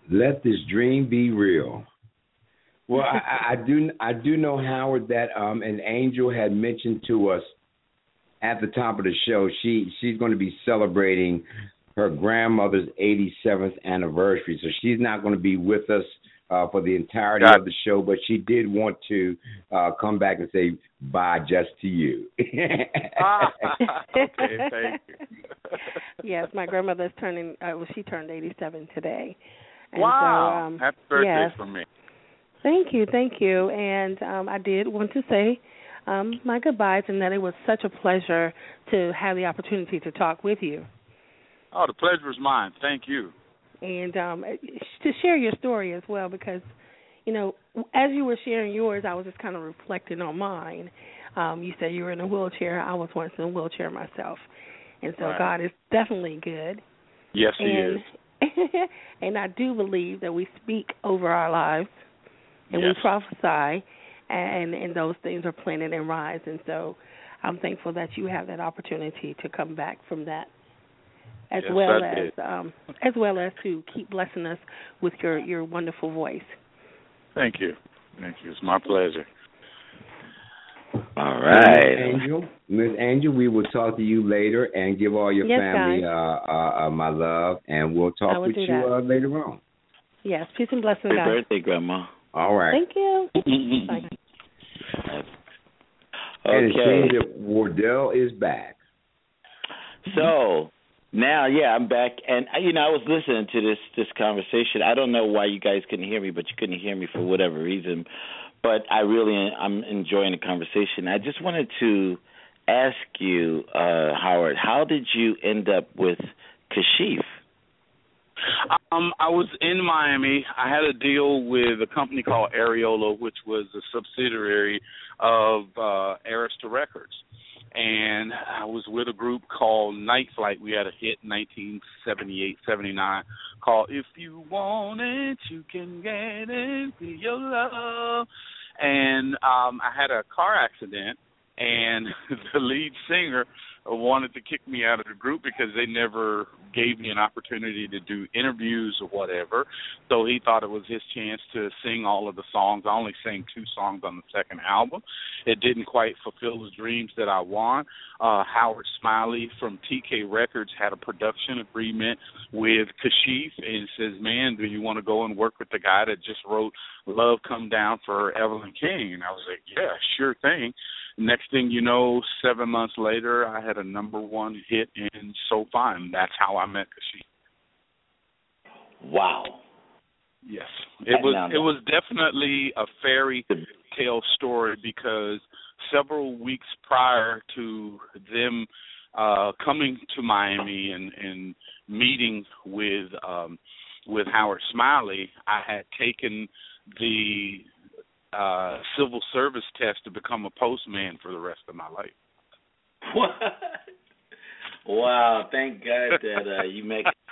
Let this dream be real. Well, I do know, Howard, that an angel had mentioned to us at the top of the show she's going to be celebrating her grandmother's 87th anniversary, so she's not going to be with us for the entirety of the show, but she did want to come back and say bye just to you. Okay, thank you. Yes, my grandmother's turning, she turned 87 today. And wow. So, happy birthday for me. Thank you. And I did want to say my goodbyes, and that it was such a pleasure to have the opportunity to talk with you. Oh, the pleasure is mine. Thank you. And to share your story as well, because, you know, as you were sharing yours, I was just kind of reflecting on mine. You said you were in a wheelchair. I was once in a wheelchair myself. And so God is definitely good. Yes, He is. And I do believe that we speak over our lives and we prophesy, and those things are planted and rise. And so I'm thankful that you have that opportunity to come back from that, as well as to keep blessing us with your wonderful voice. Thank you. It's my pleasure. All right, Miss Angel, we will talk to you later and give all your family my love, and we'll talk with you later on. Yes, peace and blessings, guys. Happy birthday, Grandma. All right. Thank you. Bye. And it seems that Wardell is back. So now, I'm back, and I was listening to this conversation. I don't know why you guys couldn't hear me, but you couldn't hear me for whatever reason. But I'm enjoying the conversation. I just wanted to ask you, Howard, how did you end up with Kashif? I was in Miami. I had a deal with a company called Areola, which was a subsidiary of Arista Records. And I was with a group called Night Flight. We had a hit in 1978, 79 called If You Want It, You Can Get It, Be Your Love. And I had a car accident, and the lead singer wanted to kick me out of the group because they never gave me an opportunity to do interviews or whatever. So he thought it was his chance to sing all of the songs. I only sang 2 songs on the second album. It didn't quite fulfill the dreams that I want. Howard Smiley from TK Records had a production agreement with Kashif and says, man, do you want to go and work with the guy that just wrote Love Come Down for Evelyn King? And I was like, yeah, sure thing. Next thing you know, 7 months later, I had a #1 hit in So Fine. That's how I met Kashif. Wow. Yes. It was definitely a fairy tale story, because several weeks prior to them coming to Miami and meeting with Howard Smiley, I had taken the civil service test to become a postman for the rest of my life. What? Wow, thank God that you make it.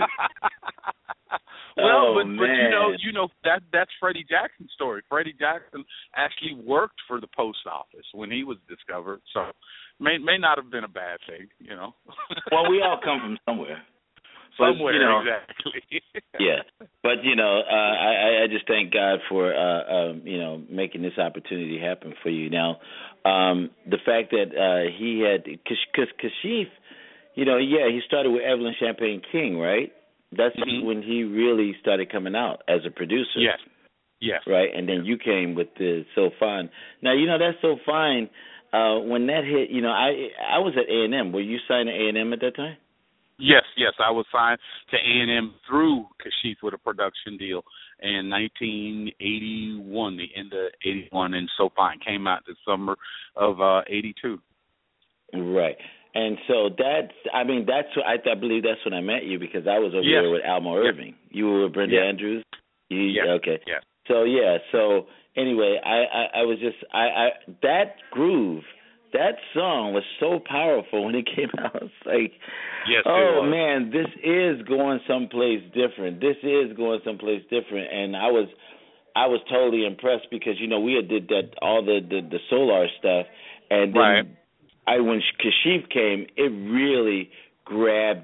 Well, but you know that's Freddie Jackson's story. Freddie Jackson actually worked for the post office when he was discovered, so may not have been a bad thing, you know. Well, we all come from somewhere. Somewhere, exactly. Yeah, but I just thank God for making this opportunity happen for you. Now, the fact that he had, because Kashif, he started with Evelyn Champagne King, right? That's when he really started coming out as a producer. Yes. Right, and then you came with the So Fine. Now, that's So Fine. When that hit, I was at A&M. Were you signed to A&M at that time? Yes, I was signed to A&M through Kashif with a production deal in 1981, the end of 81, and So Fine came out the summer of 82. Right. And so I believe that's when I met you, because I was over there with Alma Irving. You were with Brenda Andrews? Okay. Yeah. So anyway, I was just, that groove, that song was so powerful when it came out. It's like, man, this is going someplace different. And I was totally impressed, because we had did that, all the Solar stuff, and then when Kashif came, it really grabbed it,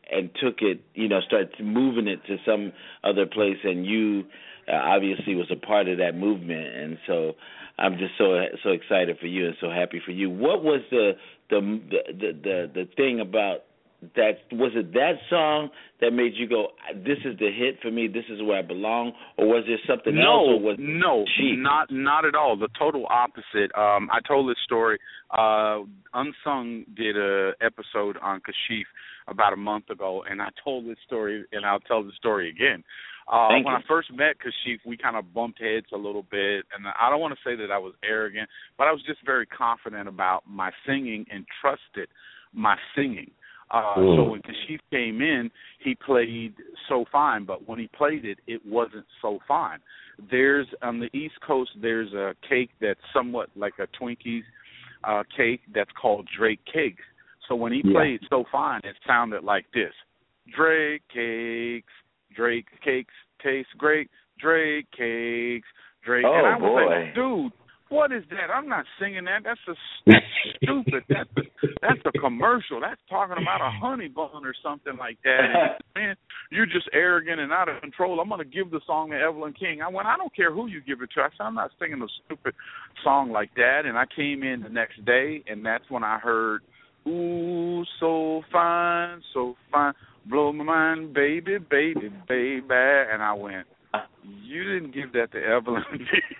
and took it, started moving it to some other place, and you obviously was a part of that movement, and so I'm just so excited for you and so happy for you. What was the thing about that? Was it that song that made you go, "This is the hit for me. This is where I belong," or was there something else? Or was not at all. The total opposite. I told this story. Unsung did a episode on Kashif about a month ago, and I told this story, and I'll tell the story again. When I first met Kashif, we kind of bumped heads a little bit, and I don't want to say that I was arrogant, but I was just very confident about my singing and trusted my singing. So when Kashif came in, he played So Fine, but when he played it, it wasn't so fine. There's, on the East Coast, there's a cake that's somewhat like a Twinkies cake that's called Drake Cakes. So when he played So Fine, it sounded like this: Drake Cakes, Drake Cakes taste great, Drake Cakes, Drake. Oh, and I was boy. like, dude, what is that? I'm not singing that. That's stupid. That's a commercial. That's talking about a honey bun or something like that. And, man, you're just arrogant and out of control. I'm going to give the song to Evelyn King. I don't care who you give it to. I said, I'm not singing a stupid song like that. And I came in the next day, and that's when I heard, ooh, so fine, blow my mind, baby, baby, baby. And I went, you didn't give that to Evelyn, did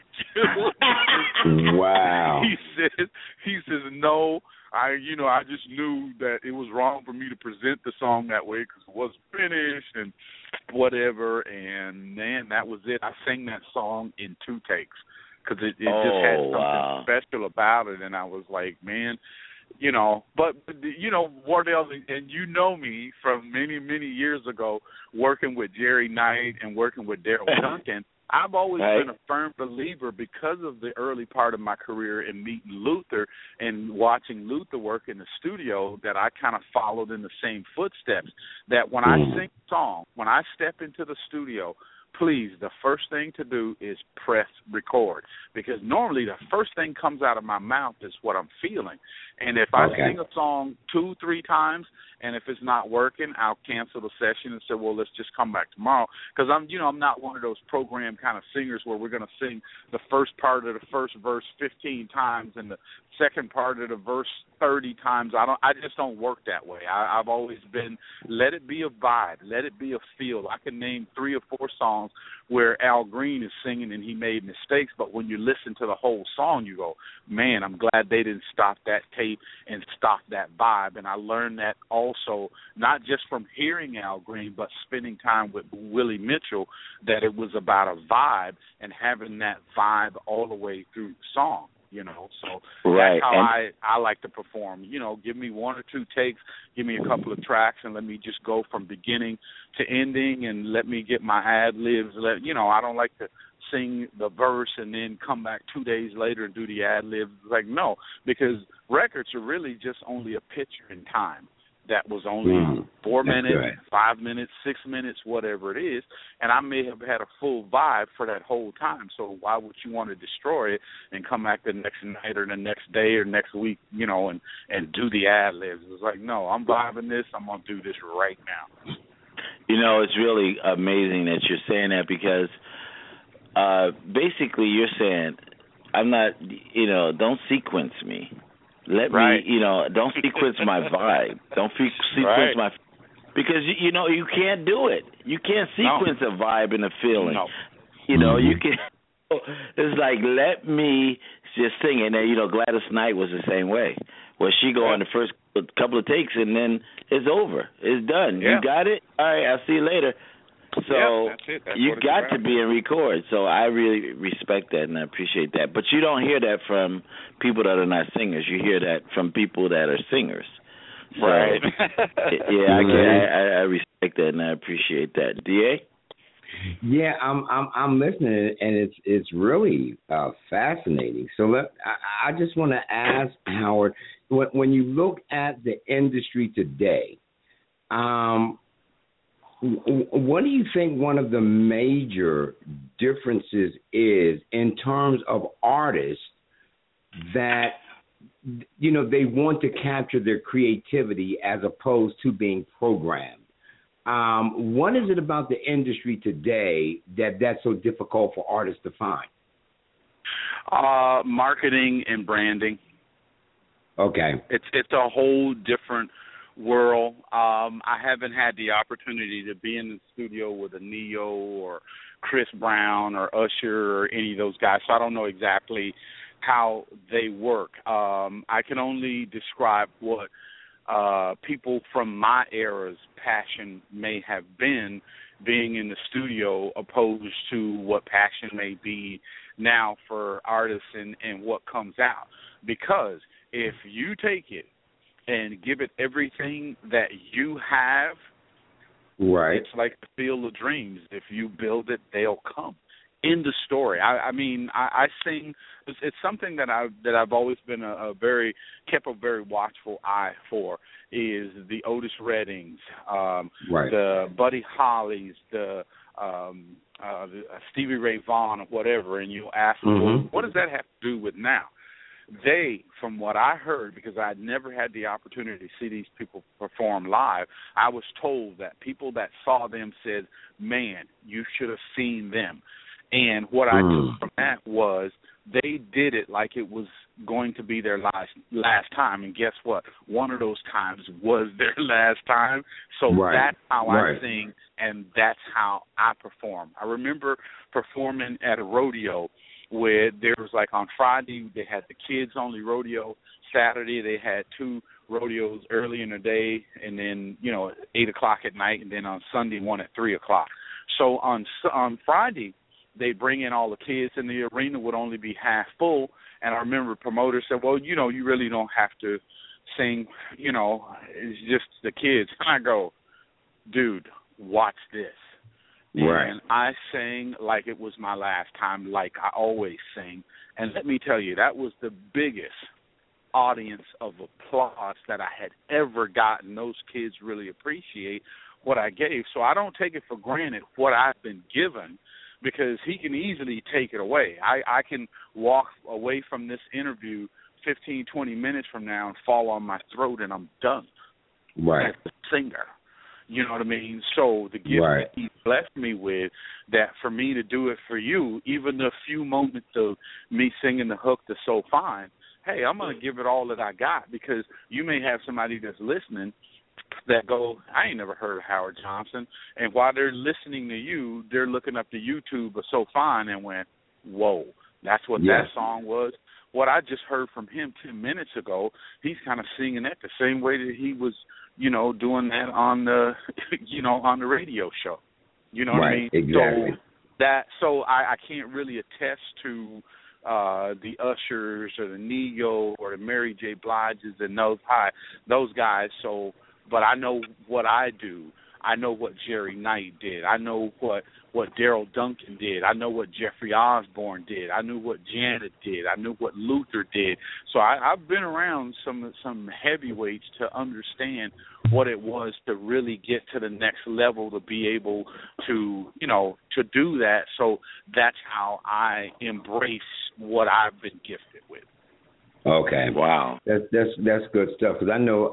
you? Wow. He says, no. I just knew that it was wrong for me to present the song that way because it wasn't finished and whatever. And, man, that was it. I sang that song in 2 takes because it just had something special about it. And I was like, man, but Wardell, and you know me from many, many years ago working with Jerry Knight and working with Daryl Duncan. I've always been a firm believer because of the early part of my career in meeting Luther and watching Luther work in the studio that I kind of followed in the same footsteps, that when I sing a song, when I step into the studio, please, the first thing to do is press record, because normally the first thing comes out of my mouth is what I'm feeling. And if I sing a song 2-3 times, and if it's not working, I'll cancel the session and say, well, let's just come back tomorrow. Because I'm not one of those program kind of singers where we're going to sing the first part of the first verse 15 times and the second part of the verse 30 times. I just don't work that way. I've always been, let it be a vibe, let it be a feel. I can name 3 or 4 songs where Al Green is singing and he made mistakes, but when you listen to the whole song, you go, man, I'm glad they didn't stop that tape and stop that vibe. And I learned that also, not just from hearing Al Green, but spending time with Willie Mitchell, that it was about a vibe and having that vibe all the way through the song. So that's how I like to perform. Give me 1 or 2 takes, give me a couple of tracks, and let me just go from beginning to ending, and let me get my ad-libs. I don't like to sing the verse and then come back 2 days later and do the ad-libs. Like, no, because records are really just only a picture in time. That was only 4 minutes, 5 minutes, 6 minutes, whatever it is, and I may have had a full vibe for that whole time. So why would you want to destroy it and come back the next night or the next day or next week, and do the ad-libs? It's like, no, I'm vibing this. I'm going to do this right now. It's really amazing that you're saying that, because basically you're saying, I'm not, don't sequence me. Let me, don't sequence my vibe. Don't sequence my, because, you can't do it. You can't sequence a vibe and a feeling. No. You can, it's like, let me just sing it. And, Gladys Knight was the same way, where she go on the first couple of takes and then it's over. It's done. You got it? All right, I'll see you later. So that's it. That's you got to be in record. So I really respect that and I appreciate that. But you don't hear that from people that are not singers. You hear that from people that are singers. So, right. I respect that and I appreciate that. DA? Yeah, I'm listening, and it's really fascinating. So I just want to ask Howard, when you look at the industry today, what do you think one of the major differences is in terms of artists that, they want to capture their creativity as opposed to being programmed? What is it about the industry today that's so difficult for artists to find? Marketing and branding. Okay. It's a whole different world. I haven't had the opportunity to be in the studio with a Neo or Chris Brown or Usher or any of those guys, so I don't know exactly how they work. I can only describe what people from my era's passion may have been being in the studio opposed to what passion may be now for artists and what comes out. Because if you take it and give it everything that you have, right, it's like the Field of Dreams. If you build it, they'll come. In the story, I mean, I sing. It's something that I've always been kept a very watchful eye for. Is the Otis Reddings, right, the Buddy Hollies, the Stevie Ray Vaughan, or whatever, and you ask them, well, what does that have to do with now? They, from what I heard, because I'd never had the opportunity to see these people perform live, I was told that people that saw them said, man, you should have seen them. And what I took from that was they did it like it was going to be their last time. And guess what? One of those times was their last time. So that's how I sing, and that's how I perform. I remember performing at a rodeo where there was, like, on Friday they had the kids-only rodeo. Saturday they had 2 rodeos early in the day, and then, 8 o'clock at night, and then on Sunday one at 3 o'clock. So on Friday, they bring in all the kids, and the arena would only be half full. And I remember promoters said, well, you really don't have to sing, it's just the kids. And I go, dude, watch this. Right. And I sang like it was my last time, like I always sing. And let me tell you, that was the biggest audience of applause that I had ever gotten. Those kids really appreciate what I gave. So I don't take it for granted what I've been given, because he can easily take it away. I can walk away from this interview 15, 20 minutes from now and fall on my throat, and I'm done as a singer. You know what I mean? So the gift that he blessed me with, that for me to do it for you, even the few moments of me singing the hook to So Fine, hey, I'm going to give it all that I got, because you may have somebody that's listening that go, I ain't never heard of Howard Johnson. And while they're listening to you, they're looking up the YouTube of So Fine and went, whoa, that's what that song was. What I just heard from him 10 minutes ago, he's kind of singing that the same way that he was, doing that on the, on the radio show. You know what I mean? Exactly. So I can't really attest to the Ushers or the Neo or the Mary J. Bliges and those guys. So, but I know what I do. I know what Jerry Knight did. I know what Daryl Duncan did. I know what Jeffrey Osborne did. I knew what Janet did. I knew what Luther did. So I've been around some heavyweights to understand what it was to really get to the next level, to be able to, to do that. So that's how I embrace what I've been gifted with. Okay. Wow. That's good stuff, because I know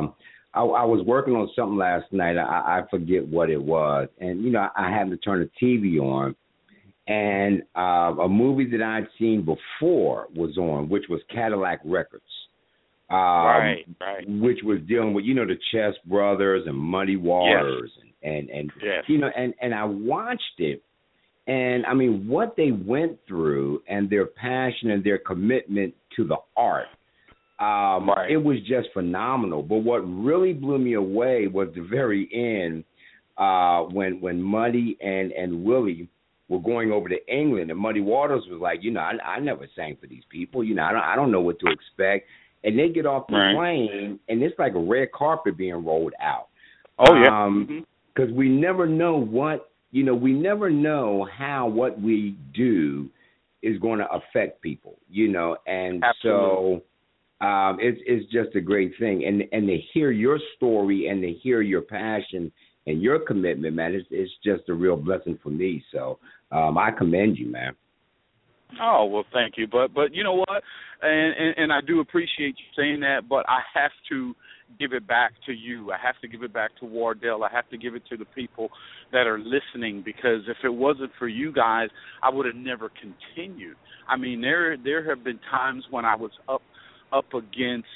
I was working on something last night. I forget what it was. And, I happened to turn the TV on, and a movie that I'd seen before was on, which was Cadillac Records. Right. Which was dealing with, the Chess Brothers and Muddy Waters. And and I watched it. And, I mean, what they went through and their passion and their commitment to the art, it was just phenomenal. But what really blew me away was the very end, when Muddy and Willie were going over to England, and Muddy Waters was like, I never sang for these people. I don't know what to expect. And they get off the plane, and it's like a red carpet being rolled out. Oh, yeah. Because we never know we never know how what we do is going to affect people, and Absolutely. So it's just a great thing. And to hear your story and to hear your passion and your commitment, man, it's just a real blessing for me. So I commend you, man. Oh, well, thank you. But you know what? And I do appreciate you saying that, but I have to give it back to you. I have to give it back to Wardell. I have to give it to the people that are listening, because if it wasn't for you guys, I would have never continued. I mean, there have been times when I was up against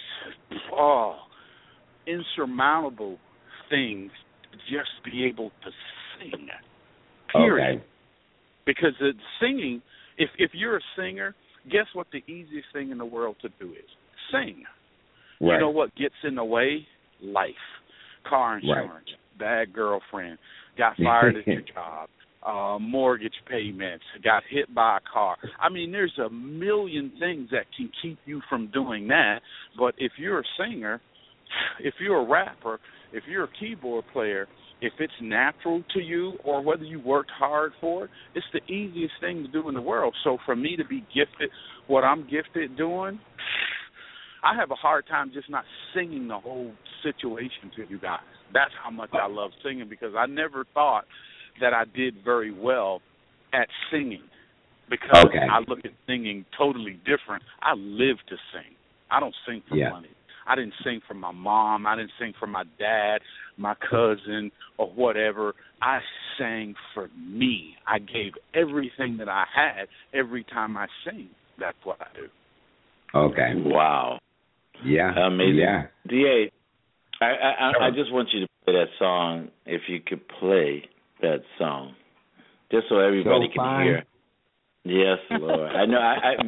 insurmountable things to just be able to sing. Period. Okay. Because singing, if you're a singer, guess what the easiest thing in the world to do is? Sing. Right. You know what gets in the way? Life. Car insurance, bad girlfriend, got fired at your job, mortgage payments, got hit by a car. I mean, there's a million things that can keep you from doing that. But if you're a singer, if you're a rapper, if you're a keyboard player, if it's natural to you or whether you worked hard for it, it's the easiest thing to do in the world. So for me to be gifted what I'm gifted doing, I have a hard time just not singing the whole situation to you guys. That's how much I love singing, because I never thought that I did very well at singing, because I look at singing totally different. I live to sing. I don't sing for money. I didn't sing for my mom. I didn't sing for my dad, my cousin, or whatever. I sang for me. I gave everything that I had every time I sing. That's what I do. Okay. Wow. Yeah. Amazing. Yeah. D.A., I just want you to play that song, if you could play that song, just so everybody can hear. Yes, Lord. I know.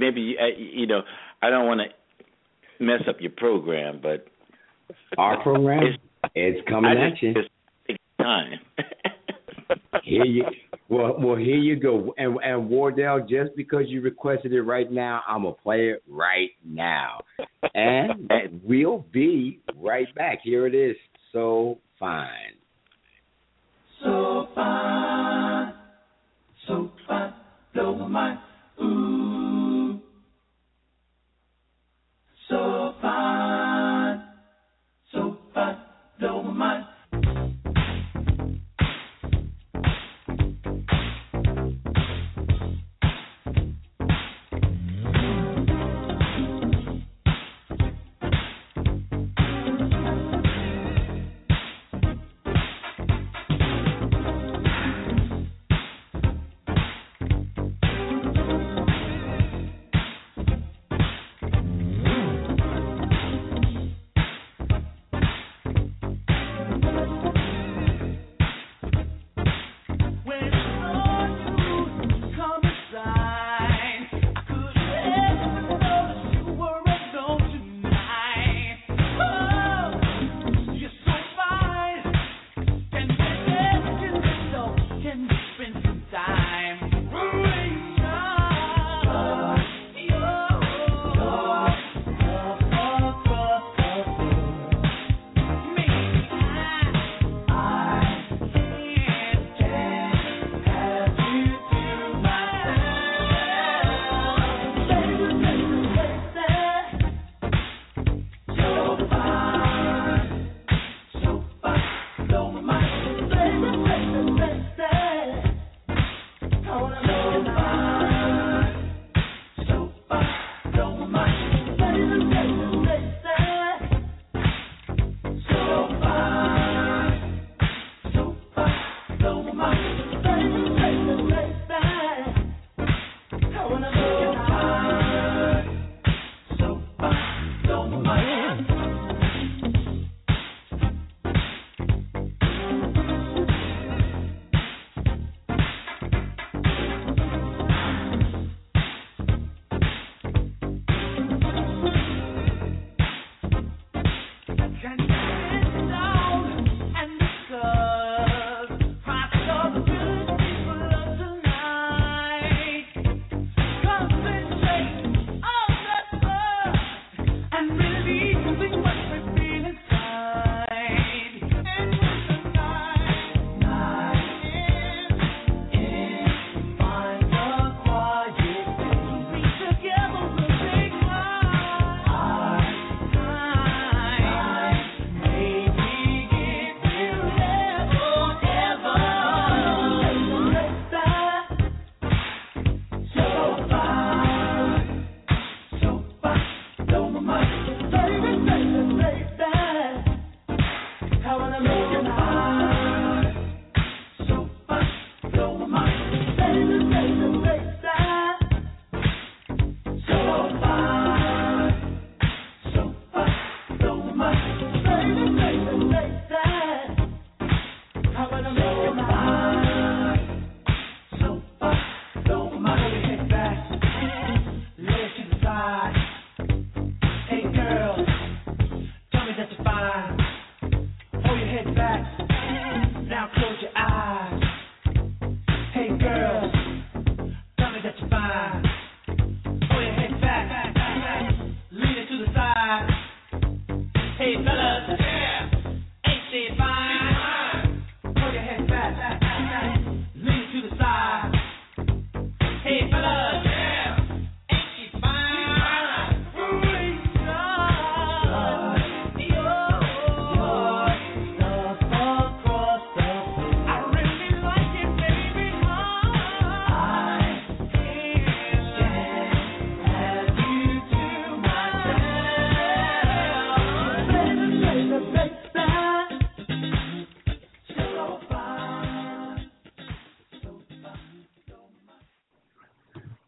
I don't want to mess up your program, but our program is coming at you. It's time. Here you go. And Wardell, just because you requested it right now, I'm going to play it right now. And we'll be right back. Here it is. So fine. So fine. So fine. Blow my mind. Ooh. So fine. So fine. Blow my mind.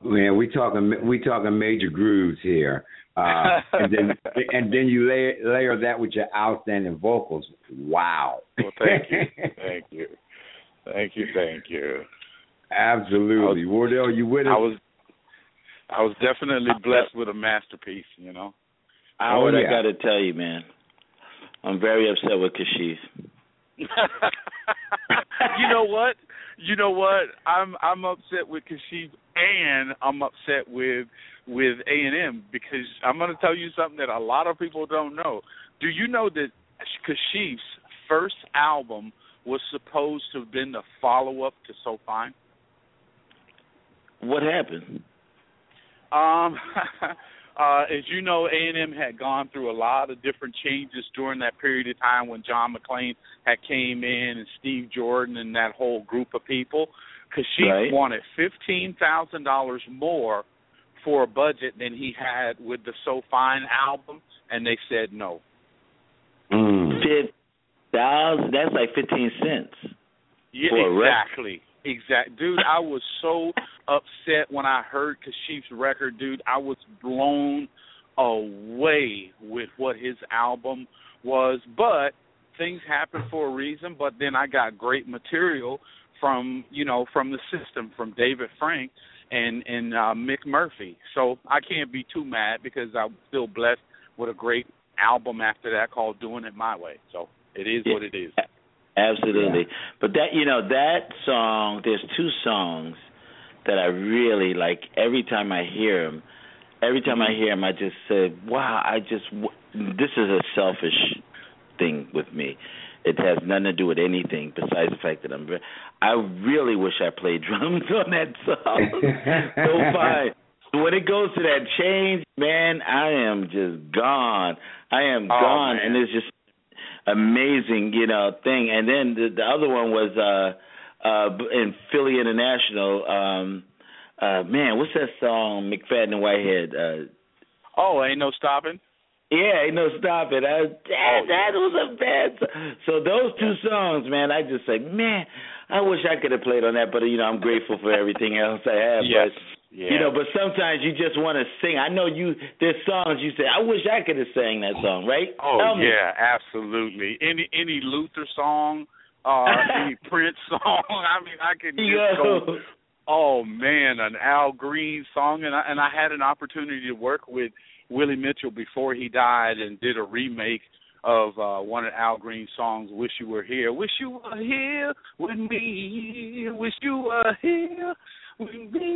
Man, we talking major grooves here, and then you layer that with your outstanding vocals. Wow. Well, thank you. Absolutely, Wardell, you with us? I was definitely blessed with a masterpiece. You know. Howard, I got to tell you, man, I'm very upset with Kashif. You know what? I'm upset with Kashif, and I'm upset with A&M, because I'm going to tell you something that a lot of people don't know. Do you know that Kashif's first album was supposed to have been the follow-up to So Fine? What happened? As you know, A&M had gone through a lot of different changes during that period of time when John McClain had came in and Steve Jordan and that whole group of people. Kashif wanted $15,000 more for a budget than he had with the So Fine album, and they said no. $15,000? That's like 15 cents. Yeah, exactly. Dude, I was so upset when I heard Kashif's record, dude. I was blown away with what his album was. But things happen for a reason. But then I got great material from the system, from David Frank and Mick Murphy. So I can't be too mad, because I'm still blessed with a great album after that called Doing It My Way. So it is what it is. Absolutely. Yeah. But that song, there's two songs that I really like. Every time I hear them, I just say, wow, this is a selfish thing with me. It has nothing to do with anything besides the fact that I really wish I played drums on that song. So fine. When it goes to that change, man, I am just gone. Gone. Man. And it's just amazing, thing. And then the other one was in Philly International. Man, what's that song? McFadden and Whitehead. Ain't no stopping. Yeah, ain't no stopping. That was a bad song. So those two songs, man, I just say, man, I wish I could have played on that, but I'm grateful for everything else I have. Yes. But but sometimes you just want to sing. I know there's songs you say, I wish I could have sang that song, right? Oh, Tell me. Yeah, absolutely. Any Luther song, any Prince song, I mean, I could just go, oh, man, an Al Green song. And I had an opportunity to work with Willie Mitchell before he died, and did a remake of one of Al Green's songs, Wish You Were Here. Wish you were here with me. Wish you were here with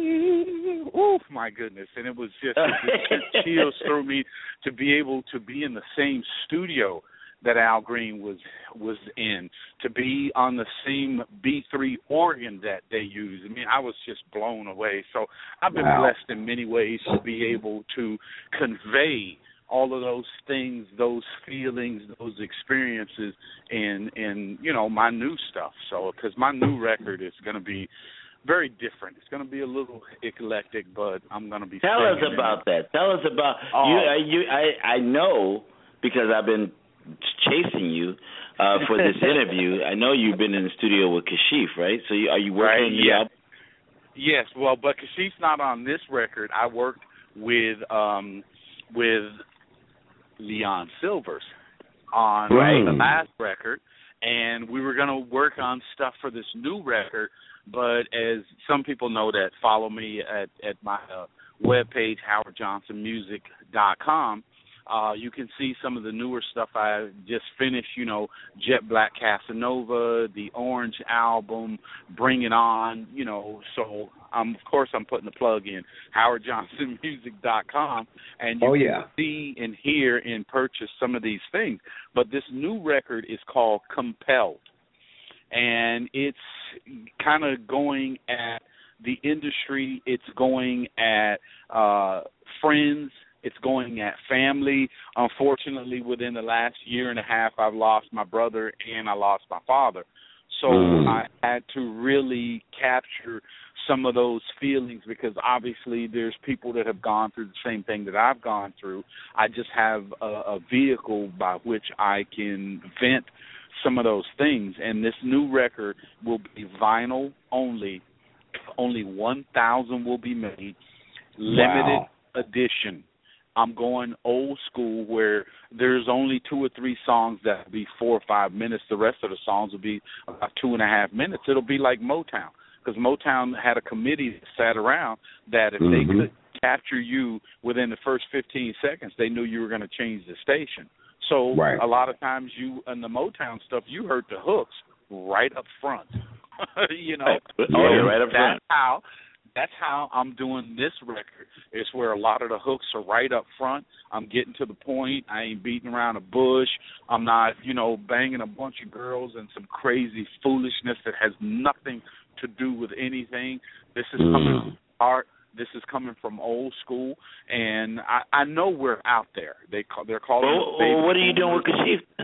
me. Oh, my goodness. And it just sent chills through me to be able to be in the same studio that Al Green was in, to be on the same B3 organ that they use. I mean, I was just blown away. So I've been blessed in many ways to be able to convey all of those things, those feelings, those experiences in my new stuff. So, because my new record is going to be very different. It's going to be a little eclectic, but I'm going to be. Tell us about that. Tell us about you. I know, because I've been chasing you for this interview. I know you've been in the studio with Kashif, right? So are you working on the album? Yes. Well, but Kashif's not on this record. I worked with Leon Silvers on the last record, and we were going to work on stuff for this new record. But as some people know that follow me at my webpage, HowardJohnsonMusic.com, you can see some of the newer stuff I just finished, Jet Black Casanova, the Orange album, Bring It On, so of course I'm putting the plug in, HowardJohnsonMusic.com, and you can see and hear and purchase some of these things. But this new record is called Compelled, and it's kind of going at the industry, it's going at friends, it's going at family. Unfortunately, within the last year and a half, I've lost my brother and I lost my father. So I had to really capture some of those feelings, because obviously there's people that have gone through the same thing that I've gone through. I just have a vehicle by which I can vent some of those things. And this new record will be vinyl only. Only 1,000 will be made. limited edition. I'm going old school where there's only 2 or 3 songs that will be 4 or 5 minutes. The rest of the songs will be about 2.5 minutes. It'll be like Motown, because Motown had a committee that sat around that if they could capture you within the first 15 seconds, they knew you were going to change the station. So a lot of times you, in the Motown stuff, you heard the hooks right up front. You know, right up front. That's how I'm doing this record. It's where a lot of the hooks are right up front. I'm getting to the point. I ain't beating around a bush. I'm not, you know, banging a bunch of girls and some crazy foolishness that has nothing to do with anything. This is coming from art. This is coming from old school, and I know we're out there. They're calling us baby. What are you doing with Kashif?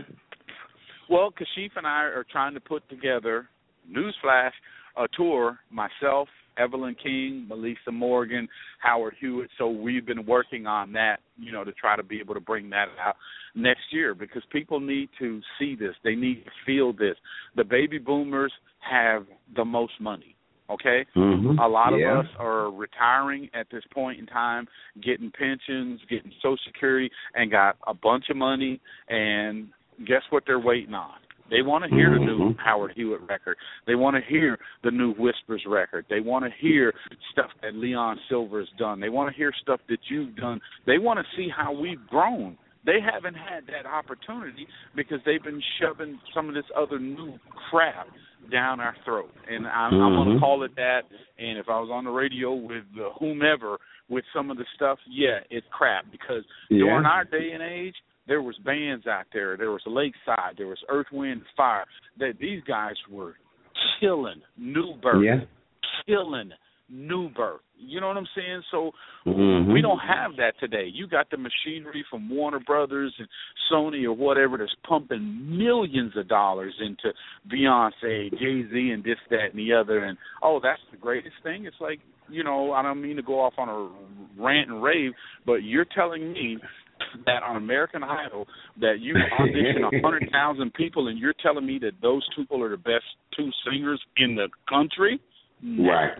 Well, Kashif and I are trying to put together, newsflash, a tour, myself, Evelyn King, Melissa Morgan, Howard Hewitt. So we've been working on that, you know, to try to be able to bring that out next year, because people need to see this. They need to feel this. The baby boomers have the most money. Okay? A lot of us are retiring at this point in time, getting pensions, getting Social Security, and got a bunch of money, and guess what they're waiting on? They want to hear the new Howard Hewitt record. They want to hear the new Whispers record. They want to hear stuff that Leon Silver's done. They want to hear stuff that you've done. They want to see how we've grown. They haven't had that opportunity because they've been shoving some of this other new crap down our throat. And I'm going to call it that. And if I was on the radio with whomever with some of the stuff, it's crap. Because during our day and age, there was bands out there. There was Lakeside. There was Earth, Wind, Fire. These guys were killing New Birth. Killing New Birth. You know what I'm saying? So we don't have that today. You got the machinery from Warner Brothers and Sony or whatever that's pumping millions of dollars into Beyonce, Jay-Z, and this, that, and the other. And, that's the greatest thing. It's like, you know, I don't mean to go off on a rant and rave, but you're telling me that on American Idol that you audition 100,000 people and you're telling me that those people are the best 2 singers in the country? Right.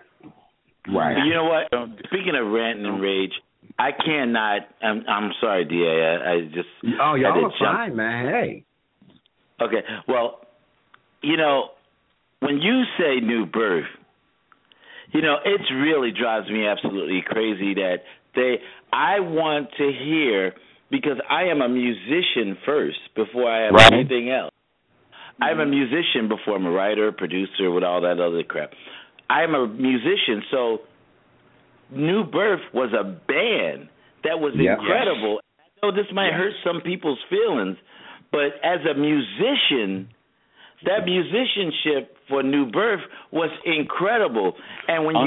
You know what? Speaking of rant and rage, I cannot. I'm sorry, D.A. I just. Y'all are fine, man. Hey. Okay. Well, you know, when you say New Birth, you know, it really drives me absolutely crazy that I want to hear, because I am a musician first before I am anything else. I'm a musician before I'm a writer, producer, with all that other crap. I'm a musician, so New Birth was a band that was incredible. I know this might hurt some people's feelings, but as a musician, that musicianship for New Birth was incredible. And when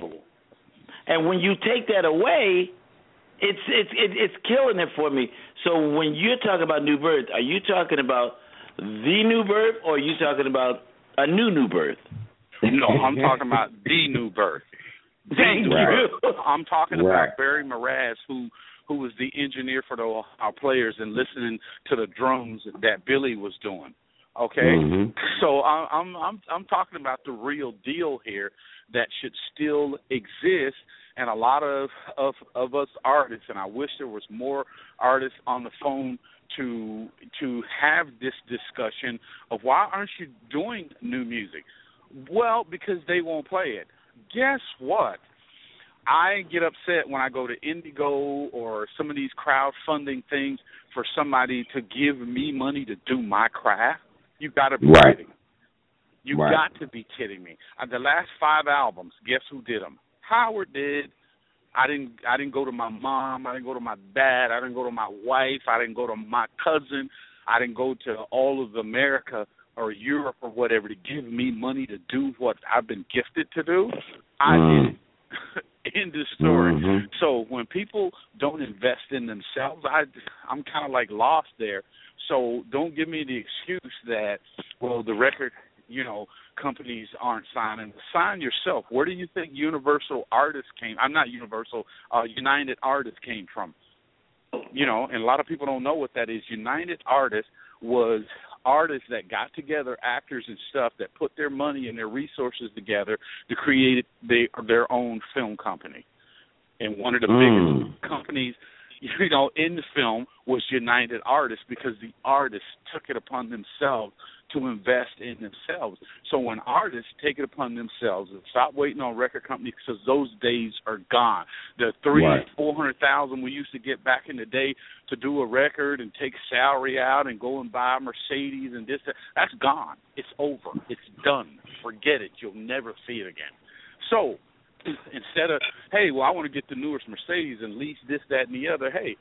you take that away, it's killing it for me. So when you're talking about New Birth, are you talking about the New Birth, or are you talking about a new birth? No, I'm talking about the New Birth. Thank you. I'm talking about Barry Mraz, who was the engineer for our players, and listening to the drums that Billy was doing. Okay, so I'm talking about the real deal here that should still exist, and a lot of us artists, and I wish there was more artists on the phone to have this discussion of why aren't you doing new music? Well, because they won't play it. Guess what? I get upset when I go to Indigo or some of these crowdfunding things for somebody to give me money to do my craft. You got to be kidding me. You got to be kidding me. The last 5 albums, guess who did them? Howard did. I didn't go to my mom. I didn't go to my dad. I didn't go to my wife. I didn't go to my cousin. I didn't go to all of America or Europe or whatever to give me money to do what I've been gifted to do. I did it. End of story. So when people don't invest in themselves, I'm kind of like lost there. So don't give me the excuse that, well, the record, you know, companies aren't signing. Sign yourself. Where do you think Universal Artists came? I'm not Universal. United Artists came from. You know, and a lot of people don't know what that is. United Artists was artists that got together, actors and stuff, that put their money and their resources together to create their own film company. And one of the biggest companies, in the film was United Artists, because the artists took it upon themselves to invest in themselves. So when artists take it upon themselves and stop waiting on record companies, because those days are gone. The $300,000-400,000 we used to get back in the day to do a record and take salary out and go and buy a Mercedes and that's gone. It's over. It's done. Forget it. You'll never see it again. So instead of, hey, well, I want to get the newest Mercedes and lease this, that, and the other, hey,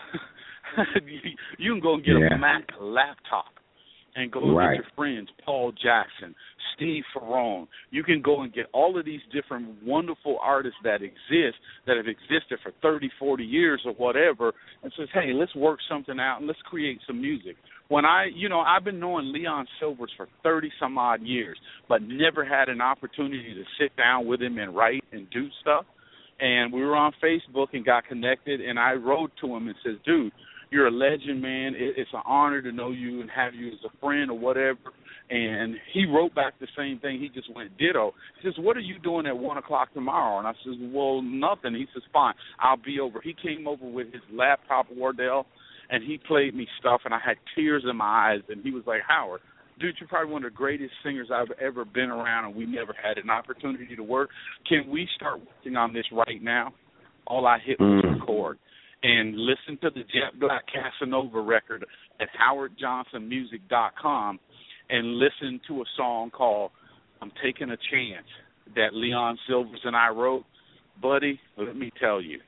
you can go and get a Mac laptop and go and get your friends, Paul Jackson, Steve Ferrone. You can go and get all of these different wonderful artists that exist, that have existed for 30, 40 years or whatever, and says, hey, let's work something out and let's create some music. When I've been knowing Leon Silvers for 30-some-odd years, but never had an opportunity to sit down with him and write and do stuff. And we were on Facebook and got connected, and I wrote to him and says, dude, you're a legend, man. It's an honor to know you and have you as a friend or whatever. And he wrote back the same thing. He just went ditto. He says, what are you doing at 1 o'clock tomorrow? And I says, well, nothing. He says, fine, I'll be over. He came over with his laptop, Wardell, and he played me stuff, and I had tears in my eyes. And he was like, Howard, dude, you're probably one of the greatest singers I've ever been around, and we never had an opportunity to work. Can we start working on this right now? All I hit was record. And listen to the Jet Black Casanova record at howardjohnsonmusic.com and listen to a song called I'm Taking a Chance that Leon Silvers and I wrote. Buddy, let me tell you.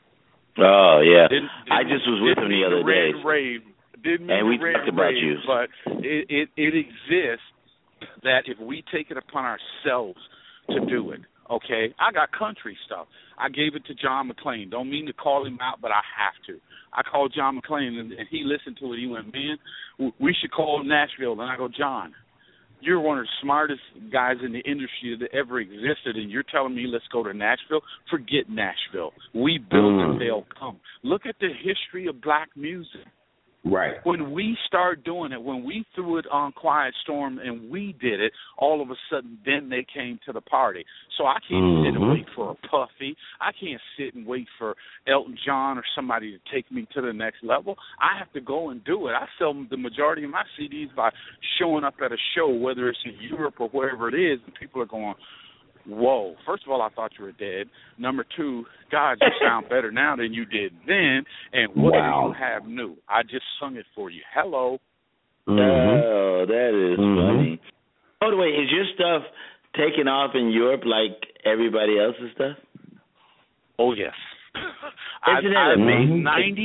Oh, yeah. I just was with him the other day. And we talked about you. But it exists that if we take it upon ourselves to do it, okay? I got country stuff. I gave it to John McClain. Don't mean to call him out, but I have to. I called John McClain, and he listened to it. He went, man, we should call Nashville. And I go, John, you're one of the smartest guys in the industry that ever existed, and you're telling me let's go to Nashville? Forget Nashville. We built it, they'll come. Look at the history of black music. Right. When we start doing it, when we threw it on Quiet Storm and we did it, all of a sudden then they came to the party. So I can't sit and wait for a Puffy. I can't sit and wait for Elton John or somebody to take me to the next level. I have to go and do it. I sell the majority of my CDs by showing up at a show, whether it's in Europe or wherever it is, and people are going, whoa, first of all, I thought you were dead. Number two, God, you sound better now than you did then. And what do you have new? I just sung it for you. Hello. Oh, that is funny. By the way, is your stuff taking off in Europe like everybody else's stuff? Oh, yes. Isn't that amazing?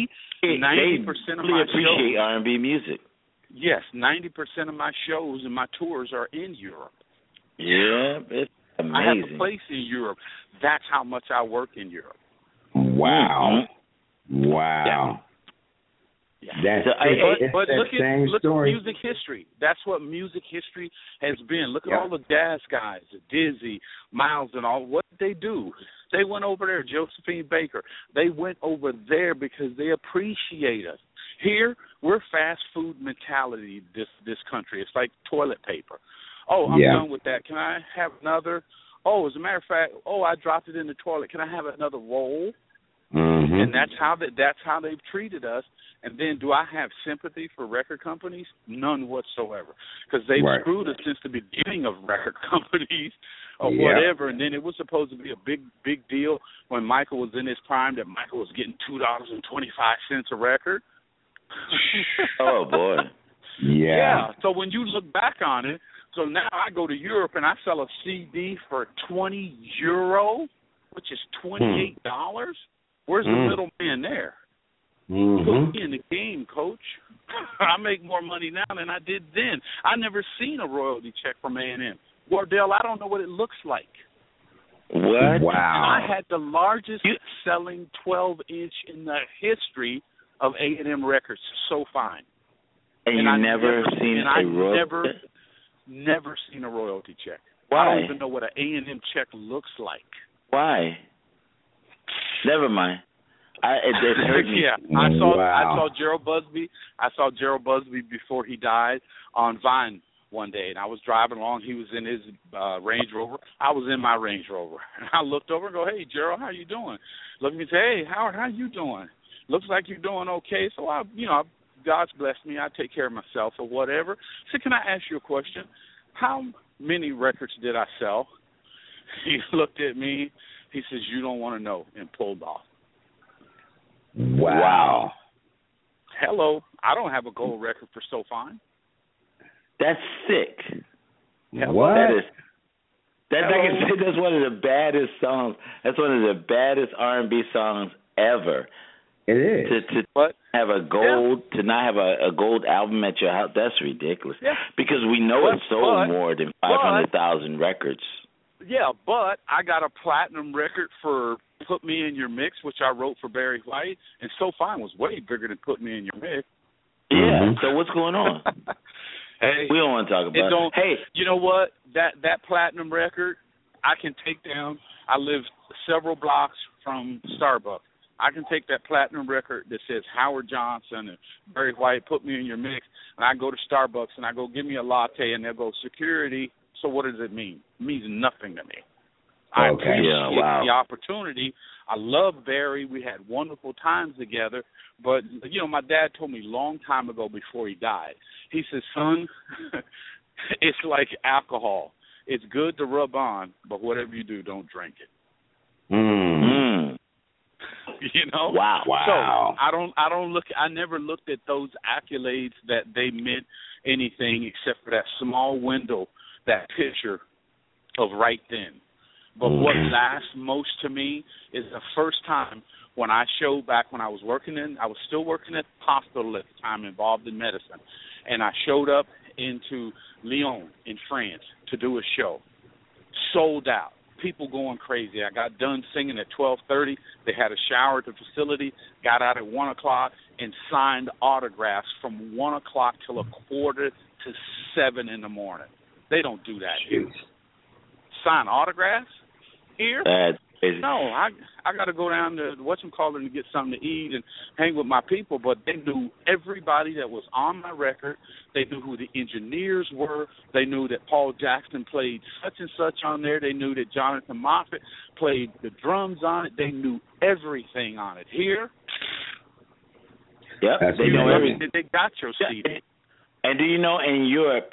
90% of my appreciate R&B music. Yes, 90% of my shows and my tours are in Europe. Yeah, it's amazing. I have a place in Europe. That's how much I work in Europe. Wow. Wow. Yeah. That's but look at story. music history. That's what music history has been. Look at all the jazz guys, Dizzy, Miles, and all. What did they do? They went over there, Josephine Baker. They went over there because they appreciate us. Here, we're fast food mentality, this country. It's like toilet paper. Oh, I'm done with that. Can I have another? Oh, as a matter of fact, I dropped it in the toilet. Can I have another roll? And that's how they've treated us. And then do I have sympathy for record companies? None whatsoever. Because they've screwed us since the beginning of record companies or whatever. And then it was supposed to be a big deal when Michael was in his prime that Michael was getting $2.25 a record. Oh, boy. Yeah. So when you look back on it, so now I go to Europe and I sell a CD for €20, which is $28. Where's the middleman there? Put me in the game, Coach. I make more money now than I did then. I never seen a royalty check from A&M. Wardell, I don't know what it looks like. What? Wow. I had the largest selling 12-inch in the history of A&M Records. So fine. And I've never seen a royalty check? Never seen a royalty check. Why? I don't even know what an A&M check looks like. Why? Never mind. It hurt me. I saw Gerald Busby. I saw Gerald Busby before he died on Vine one day, and I was driving along. He was in his Range Rover. I was in my Range Rover. And I looked over and go, "Hey, Gerald, how you doing?" Look at me and say, "Hey, Howard, how you doing? Looks like you're doing okay." So, God's blessed me. I take care of myself or whatever. So can I ask you a question? How many records did I sell? He looked at me. He says, "You don't want to know," and pulled off. Wow. Hello. I don't have a gold record for So Fine. That's sick. What? That's one of the baddest songs. That's one of the baddest R&B songs ever. It is. To have a gold, to not have a gold album at your house, that's ridiculous. Yeah. Because we know it sold more than 500,000 records. Yeah, but I got a platinum record for Put Me in Your Mix, which I wrote for Barry White, and So Fine was way bigger than Put Me in Your Mix. Yeah, so what's going on? Hey, we don't want to talk about it. Hey, you know what? That platinum record, I can take down. I live several blocks from Starbucks. I can take that platinum record that says Howard Johnson and Barry White, Put Me in Your Mix, and I go to Starbucks and I go, "Give me a latte," and they'll go, "Security." So what does it mean? It means nothing to me. I appreciate the opportunity. I love Barry. We had wonderful times together. But, my dad told me a long time ago before he died, he said, "Son, it's like alcohol. It's good to rub on, but whatever you do, don't drink it." Wow. So I never looked at those accolades that they meant anything except for that small window, that picture of right then. But what lasts most to me is the first time when I showed back when I was still working at the hospital at the time, involved in medicine, and I showed up into Lyon in France to do a show. Sold out. People going crazy. I got done singing at 12:30. They had a shower at the facility, got out at 1 o'clock, and signed autographs from 1 o'clock till 6:45 in the morning. They don't do that here. Sign autographs here? No, I got to go down to whatchamacallit and get something to eat and hang with my people. But they knew everybody that was on my record. They knew who the engineers were. They knew that Paul Jackson played such and such on there. They knew that Jonathan Moffett played the drums on it. They knew everything on it. Here, they know everything. They got your CD. And do you know, in Europe,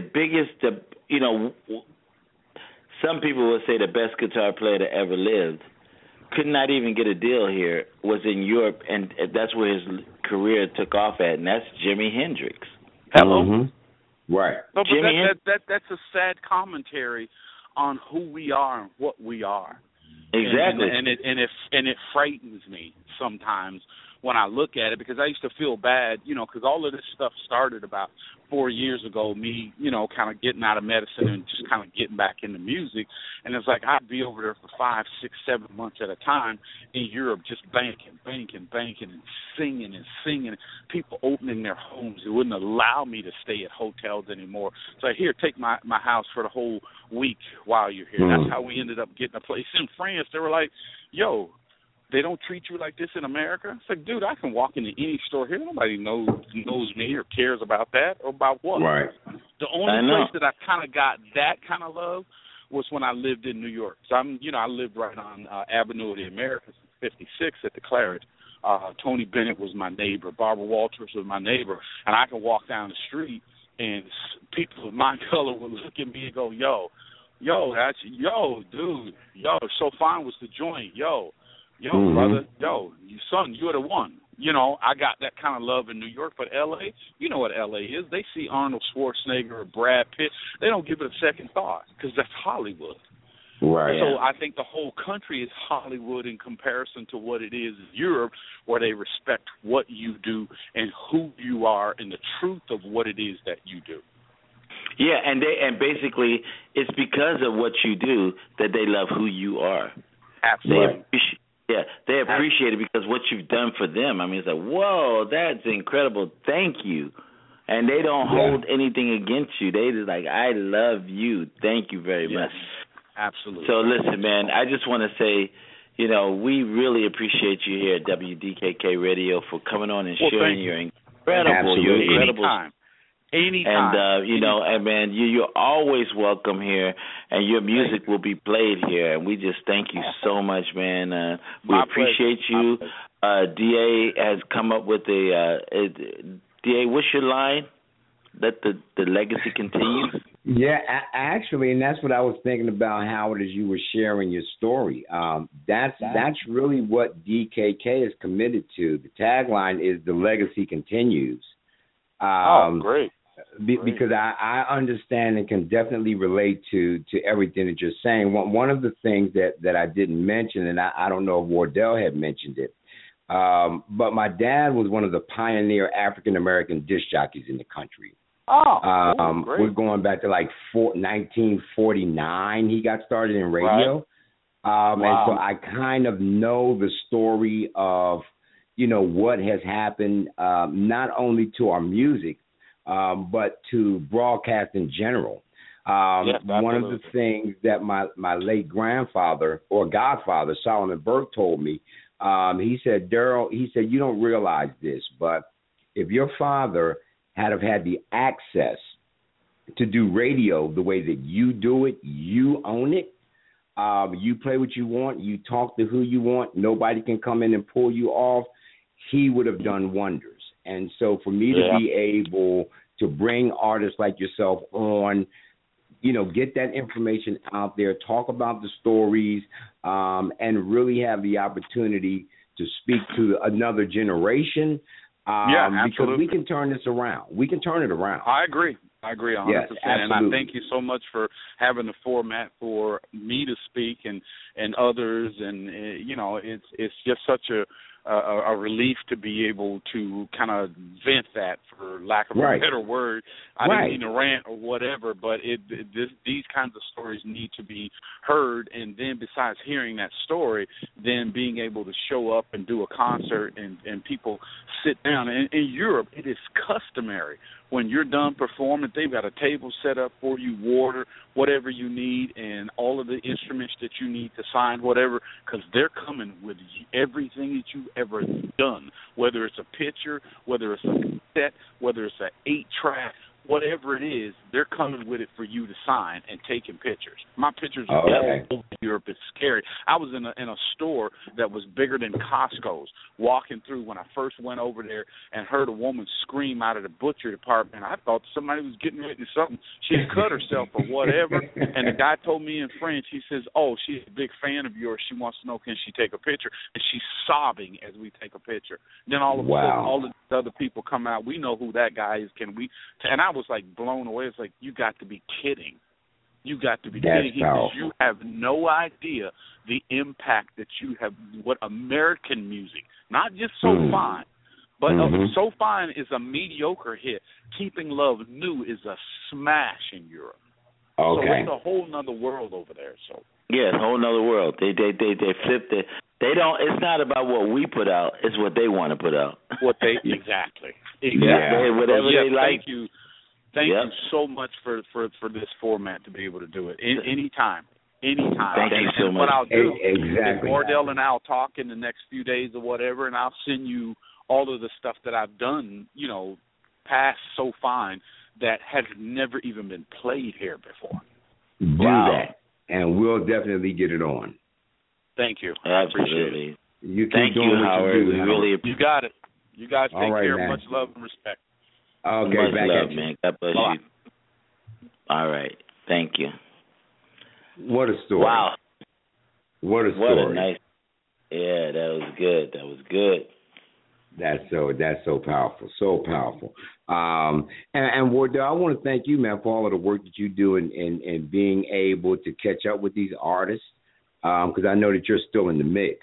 some people will say the best guitar player that ever lived could not even get a deal here, was in Europe, and that's where his career took off at, and that's Jimi Hendrix. Hello? Mm-hmm. Right. No, but that's a sad commentary on who we are and what we are. Exactly. And it frightens me sometimes when I look at it, because I used to feel bad, because all of this stuff started about 4 years ago, me, kind of getting out of medicine and just kind of getting back into music. And it's like I'd be over there for 5, 6, 7 months at a time in Europe just banking and singing. People opening their homes. They wouldn't allow me to stay at hotels anymore. So here, take my house for the whole week while you're here. That's how we ended up getting a place in France. They were like, "Yo, they don't treat you like this in America?" It's like, dude, I can walk into any store here. Nobody knows me or cares about that or about what. Right. The only place that I kind of got that kind of love was when I lived in New York. So I lived right on Avenue of the Americas, 56 at the Claret. Tony Bennett was my neighbor. Barbara Walters was my neighbor. And I could walk down the street and people of my color would look at me and go, yo, dude, So Fine was the joint, brother, son, you're the one. I got that kind of love in New York, but L.A., you know what L.A. is. They see Arnold Schwarzenegger or Brad Pitt. They don't give it a second thought because that's Hollywood. Right. So I think the whole country is Hollywood in comparison to what it is in Europe, where they respect what you do and who you are and the truth of what it is that you do. Yeah, and basically it's because of what you do that they love who you are. Absolutely. They appreciate it because what you've done for them. I mean, it's like, whoa, that's incredible. Thank you. And they don't hold anything against you. They just like, I love you. Thank you very much. Absolutely. So listen, man, I just want to say, we really appreciate you here at WDKK Radio for coming on and sharing your incredible, Anytime. Anytime. And and man, you're always welcome here, and your music will be played here. And we just thank you so much, man. We appreciate you. DA has come up with DA, what's your line? Let the legacy continue. Yeah, actually, and that's what I was thinking about, Howard, as you were sharing your story. That's really what DKK is committed to. The tagline is "The legacy continues." Great. Because I understand and can definitely relate to everything that you're saying. One of the things that I didn't mention, and I don't know if Wardell had mentioned it, but my dad was one of the pioneer African-American disc jockeys in the country. Great. We're going back to 1949. He got started in radio. Right. And so I kind of know the story of, what has happened, not only to our music, but to broadcast in general. Yes, one of the things that my late grandfather or godfather, Solomon Burke, told me, he said, Daryl, you don't realize this, but if your father had the access to do radio the way that you do it, you own it, you play what you want, you talk to who you want, nobody can come in and pull you off, he would have done wonders. And so for me to be able to bring artists like yourself on, get that information out there, talk about the stories, and really have the opportunity to speak to another generation, because we can turn this around. We can turn it around. I agree 100%. Yes, and I thank you so much for having the format for me to speak and others. And, it's just such a relief to be able to kind of vent that, for lack of a better word. I didn't mean to rant or whatever, but these kinds of stories need to be heard. And then besides hearing that story, then being able to show up and do a concert and people sit down. And in Europe, it is customary. When you're done performing, they've got a table set up for you, water, whatever you need, and all of the instruments that you need to sign, whatever, because they're coming with everything that you've ever done, whether it's a picture, whether it's a cassette, whether it's an 8-track, whatever it is, they're coming with it for you to sign and taking pictures. My pictures are all over Europe. It's scary. I was in a store that was bigger than Costco's, walking through when I first went over there and heard a woman scream out of the butcher department. I thought somebody was getting ready to do something. She had cut herself or whatever, and the guy told me in French, he says, she's a big fan of yours. She wants to know, can she take a picture? And she's sobbing as we take a picture. Then all of a sudden, all the other people come out. We know who that guy is. Can we? And I was like blown away. It's like, you got to be kidding. You got to be kidding. Because you have no idea the impact that you have, what American music, not just So Fine, but So Fine is a mediocre hit. Keeping Love New is a smash in Europe. So it's a whole nother world over there. So yeah, a whole nother world. They flipped it. They don't. It's not about what we put out. It's what they want to put out. What they exactly. Whatever they like. Thank you. Thank you so much for this format to be able to do it. Anytime. Thank you so much. What I'll do is Wardell and I'll talk in the next few days or whatever, and I'll send you all of the stuff that I've done, past So Fine, that has never even been played here before. Do that, and we'll definitely get it on. Thank you. Absolutely. Thank you, Howard. We really appreciate it. You got it. You guys take care. Man. Much love and respect. Okay, much back love, at you. man. God bless you. All right. Thank you. What a story. Wow. What a story. What a nice. Yeah, that was good. That's so powerful. So powerful. And Wardell, I want to thank you, man, for all of the work that you do in being able to catch up with these artists. Because I know that you're still in the mix,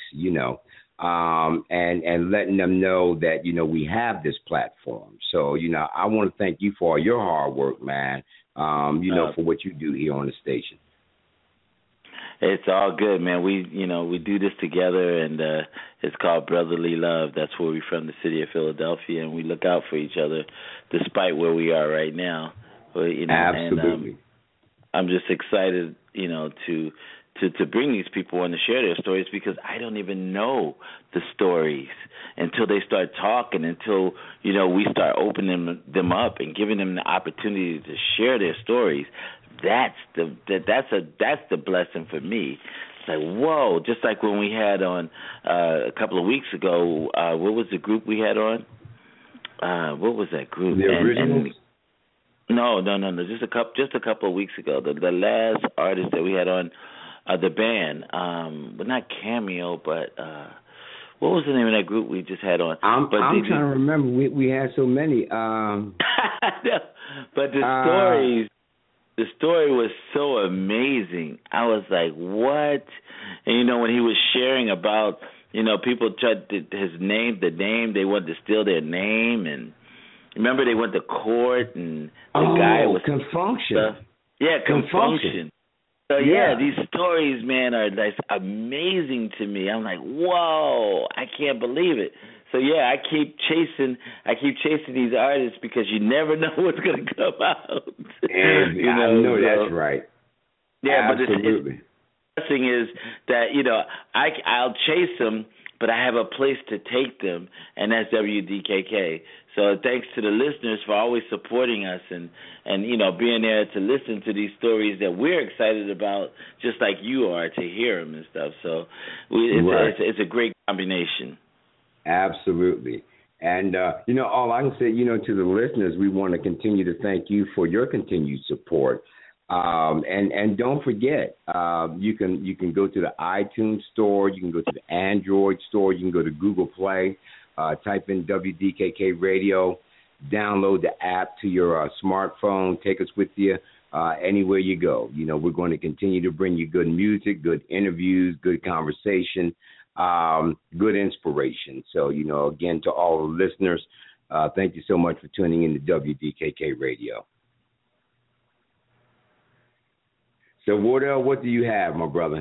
and letting them know that, we have this platform. So, I want to thank you for all your hard work, man, for what you do here on the station. It's all good, man. We do this together, and it's called Brotherly Love. That's where we're from, the city of Philadelphia, and we look out for each other despite where we are right now. Absolutely. And I'm just excited, to bring these people on to share their stories, because I don't even know the stories until they start talking, until, you know, we start opening them up and giving them the opportunity to share their stories. That's the blessing for me. It's like, whoa, just like when we had on a couple of weeks ago, what was the group we had on? What was that group? The Originals? No. Just a couple of weeks ago, the last artist that we had on, the band, but not Cameo, but what was the name of that group we just had on? I'm trying to remember. We had so many. But the story was so amazing. I was like, what? And, you know, when he was sharing about, you know, people tried the name, they wanted to steal their name, and remember they went to court, and the guy was Confunction. Confunction. So these stories, man, are like amazing to me. I'm like, whoa, I can't believe it. So I keep chasing these artists, because you never know what's going to come out. And I know that's right. Yeah, absolutely. But the thing is that, you know, I'll chase them, but I have a place to take them, and that's WDKK. So thanks to the listeners for always supporting us and you know, being there to listen to these stories that we're excited about, just like you are, to hear them and stuff. So it's a great combination. Absolutely. And, you know, all I can say, you know, to the listeners, we want to continue to thank you for your continued support. And don't forget, you can go to the iTunes store, you can go to the Android store, you can go to Google Play, type in WDKK Radio, download the app to your smartphone, take us with you anywhere you go. You know, we're going to continue to bring you good music, good interviews, good conversation, good inspiration. So, you know, again, to all the listeners, thank you so much for tuning in to WDKK Radio. So, Wardell, what do you have, my brother?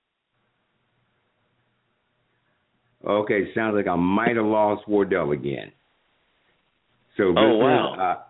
Okay, sounds like I might have lost Wardell again. So, wow.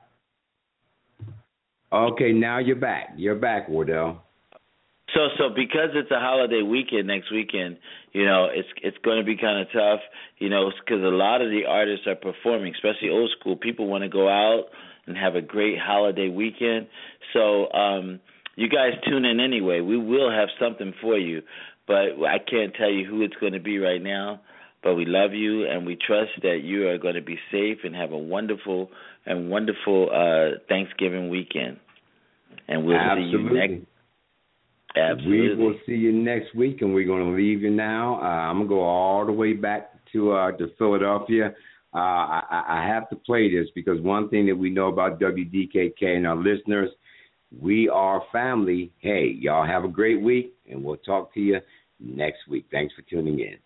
Okay, now you're back. You're back, Wardell. So because it's a holiday weekend next weekend, you know, it's going to be kind of tough, you know, because a lot of the artists are performing, especially old school. People want to go out and have a great holiday weekend. So you guys tune in anyway. We will have something for you, but I can't tell you who it's going to be right now. But we love you, and we trust that you are going to be safe and have a wonderful Thanksgiving weekend. And we'll see you next. Absolutely. We will see you next week, and we're going to leave you now. I'm going to go all the way back to Philadelphia. I have to play this because one thing that we know about WDKK and our listeners, we are family. Hey, y'all have a great week, and we'll talk to you next week. Thanks for tuning in.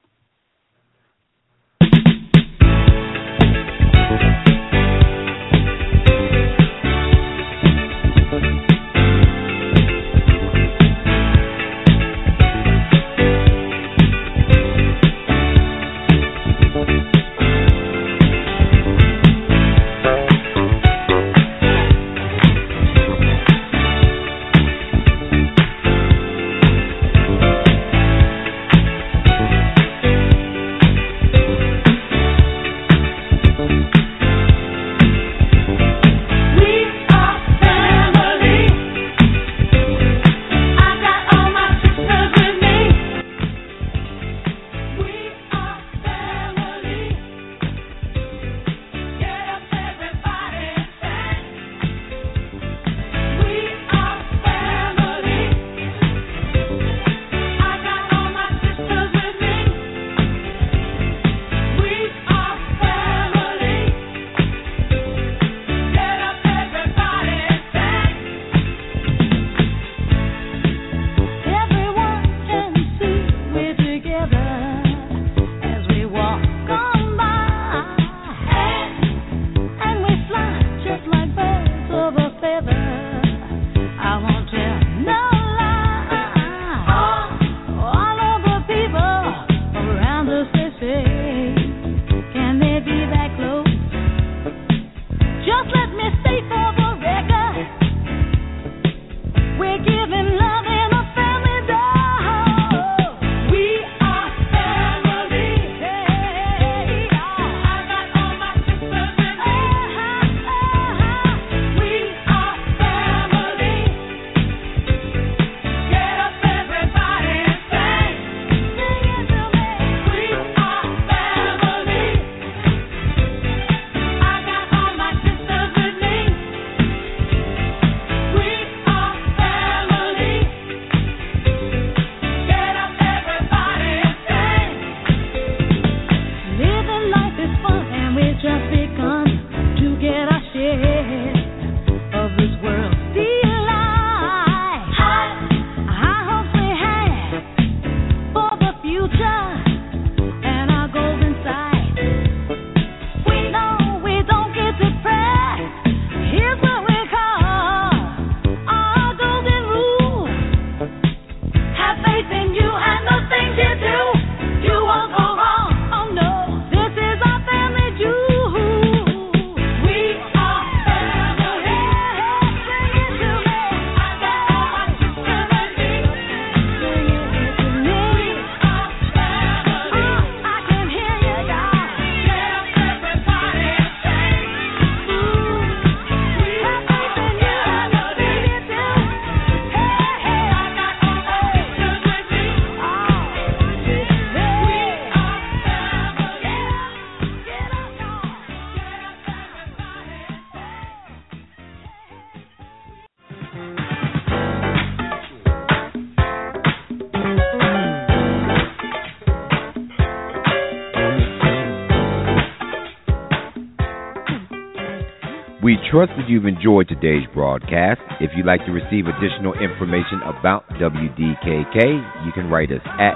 We trust that you've enjoyed today's broadcast. If you'd like to receive additional information about WDKK, you can write us at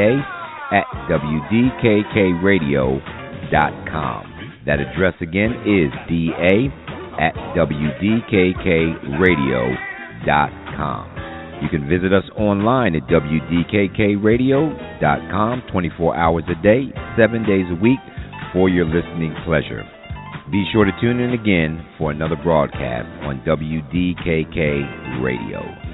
da@wdkkradio.com. That address again is da@wdkkradio.com. You can visit us online at wdkkradio.com 24 hours a day, 7 days a week for your listening pleasure. Be sure to tune in again for another broadcast on WDKK Radio.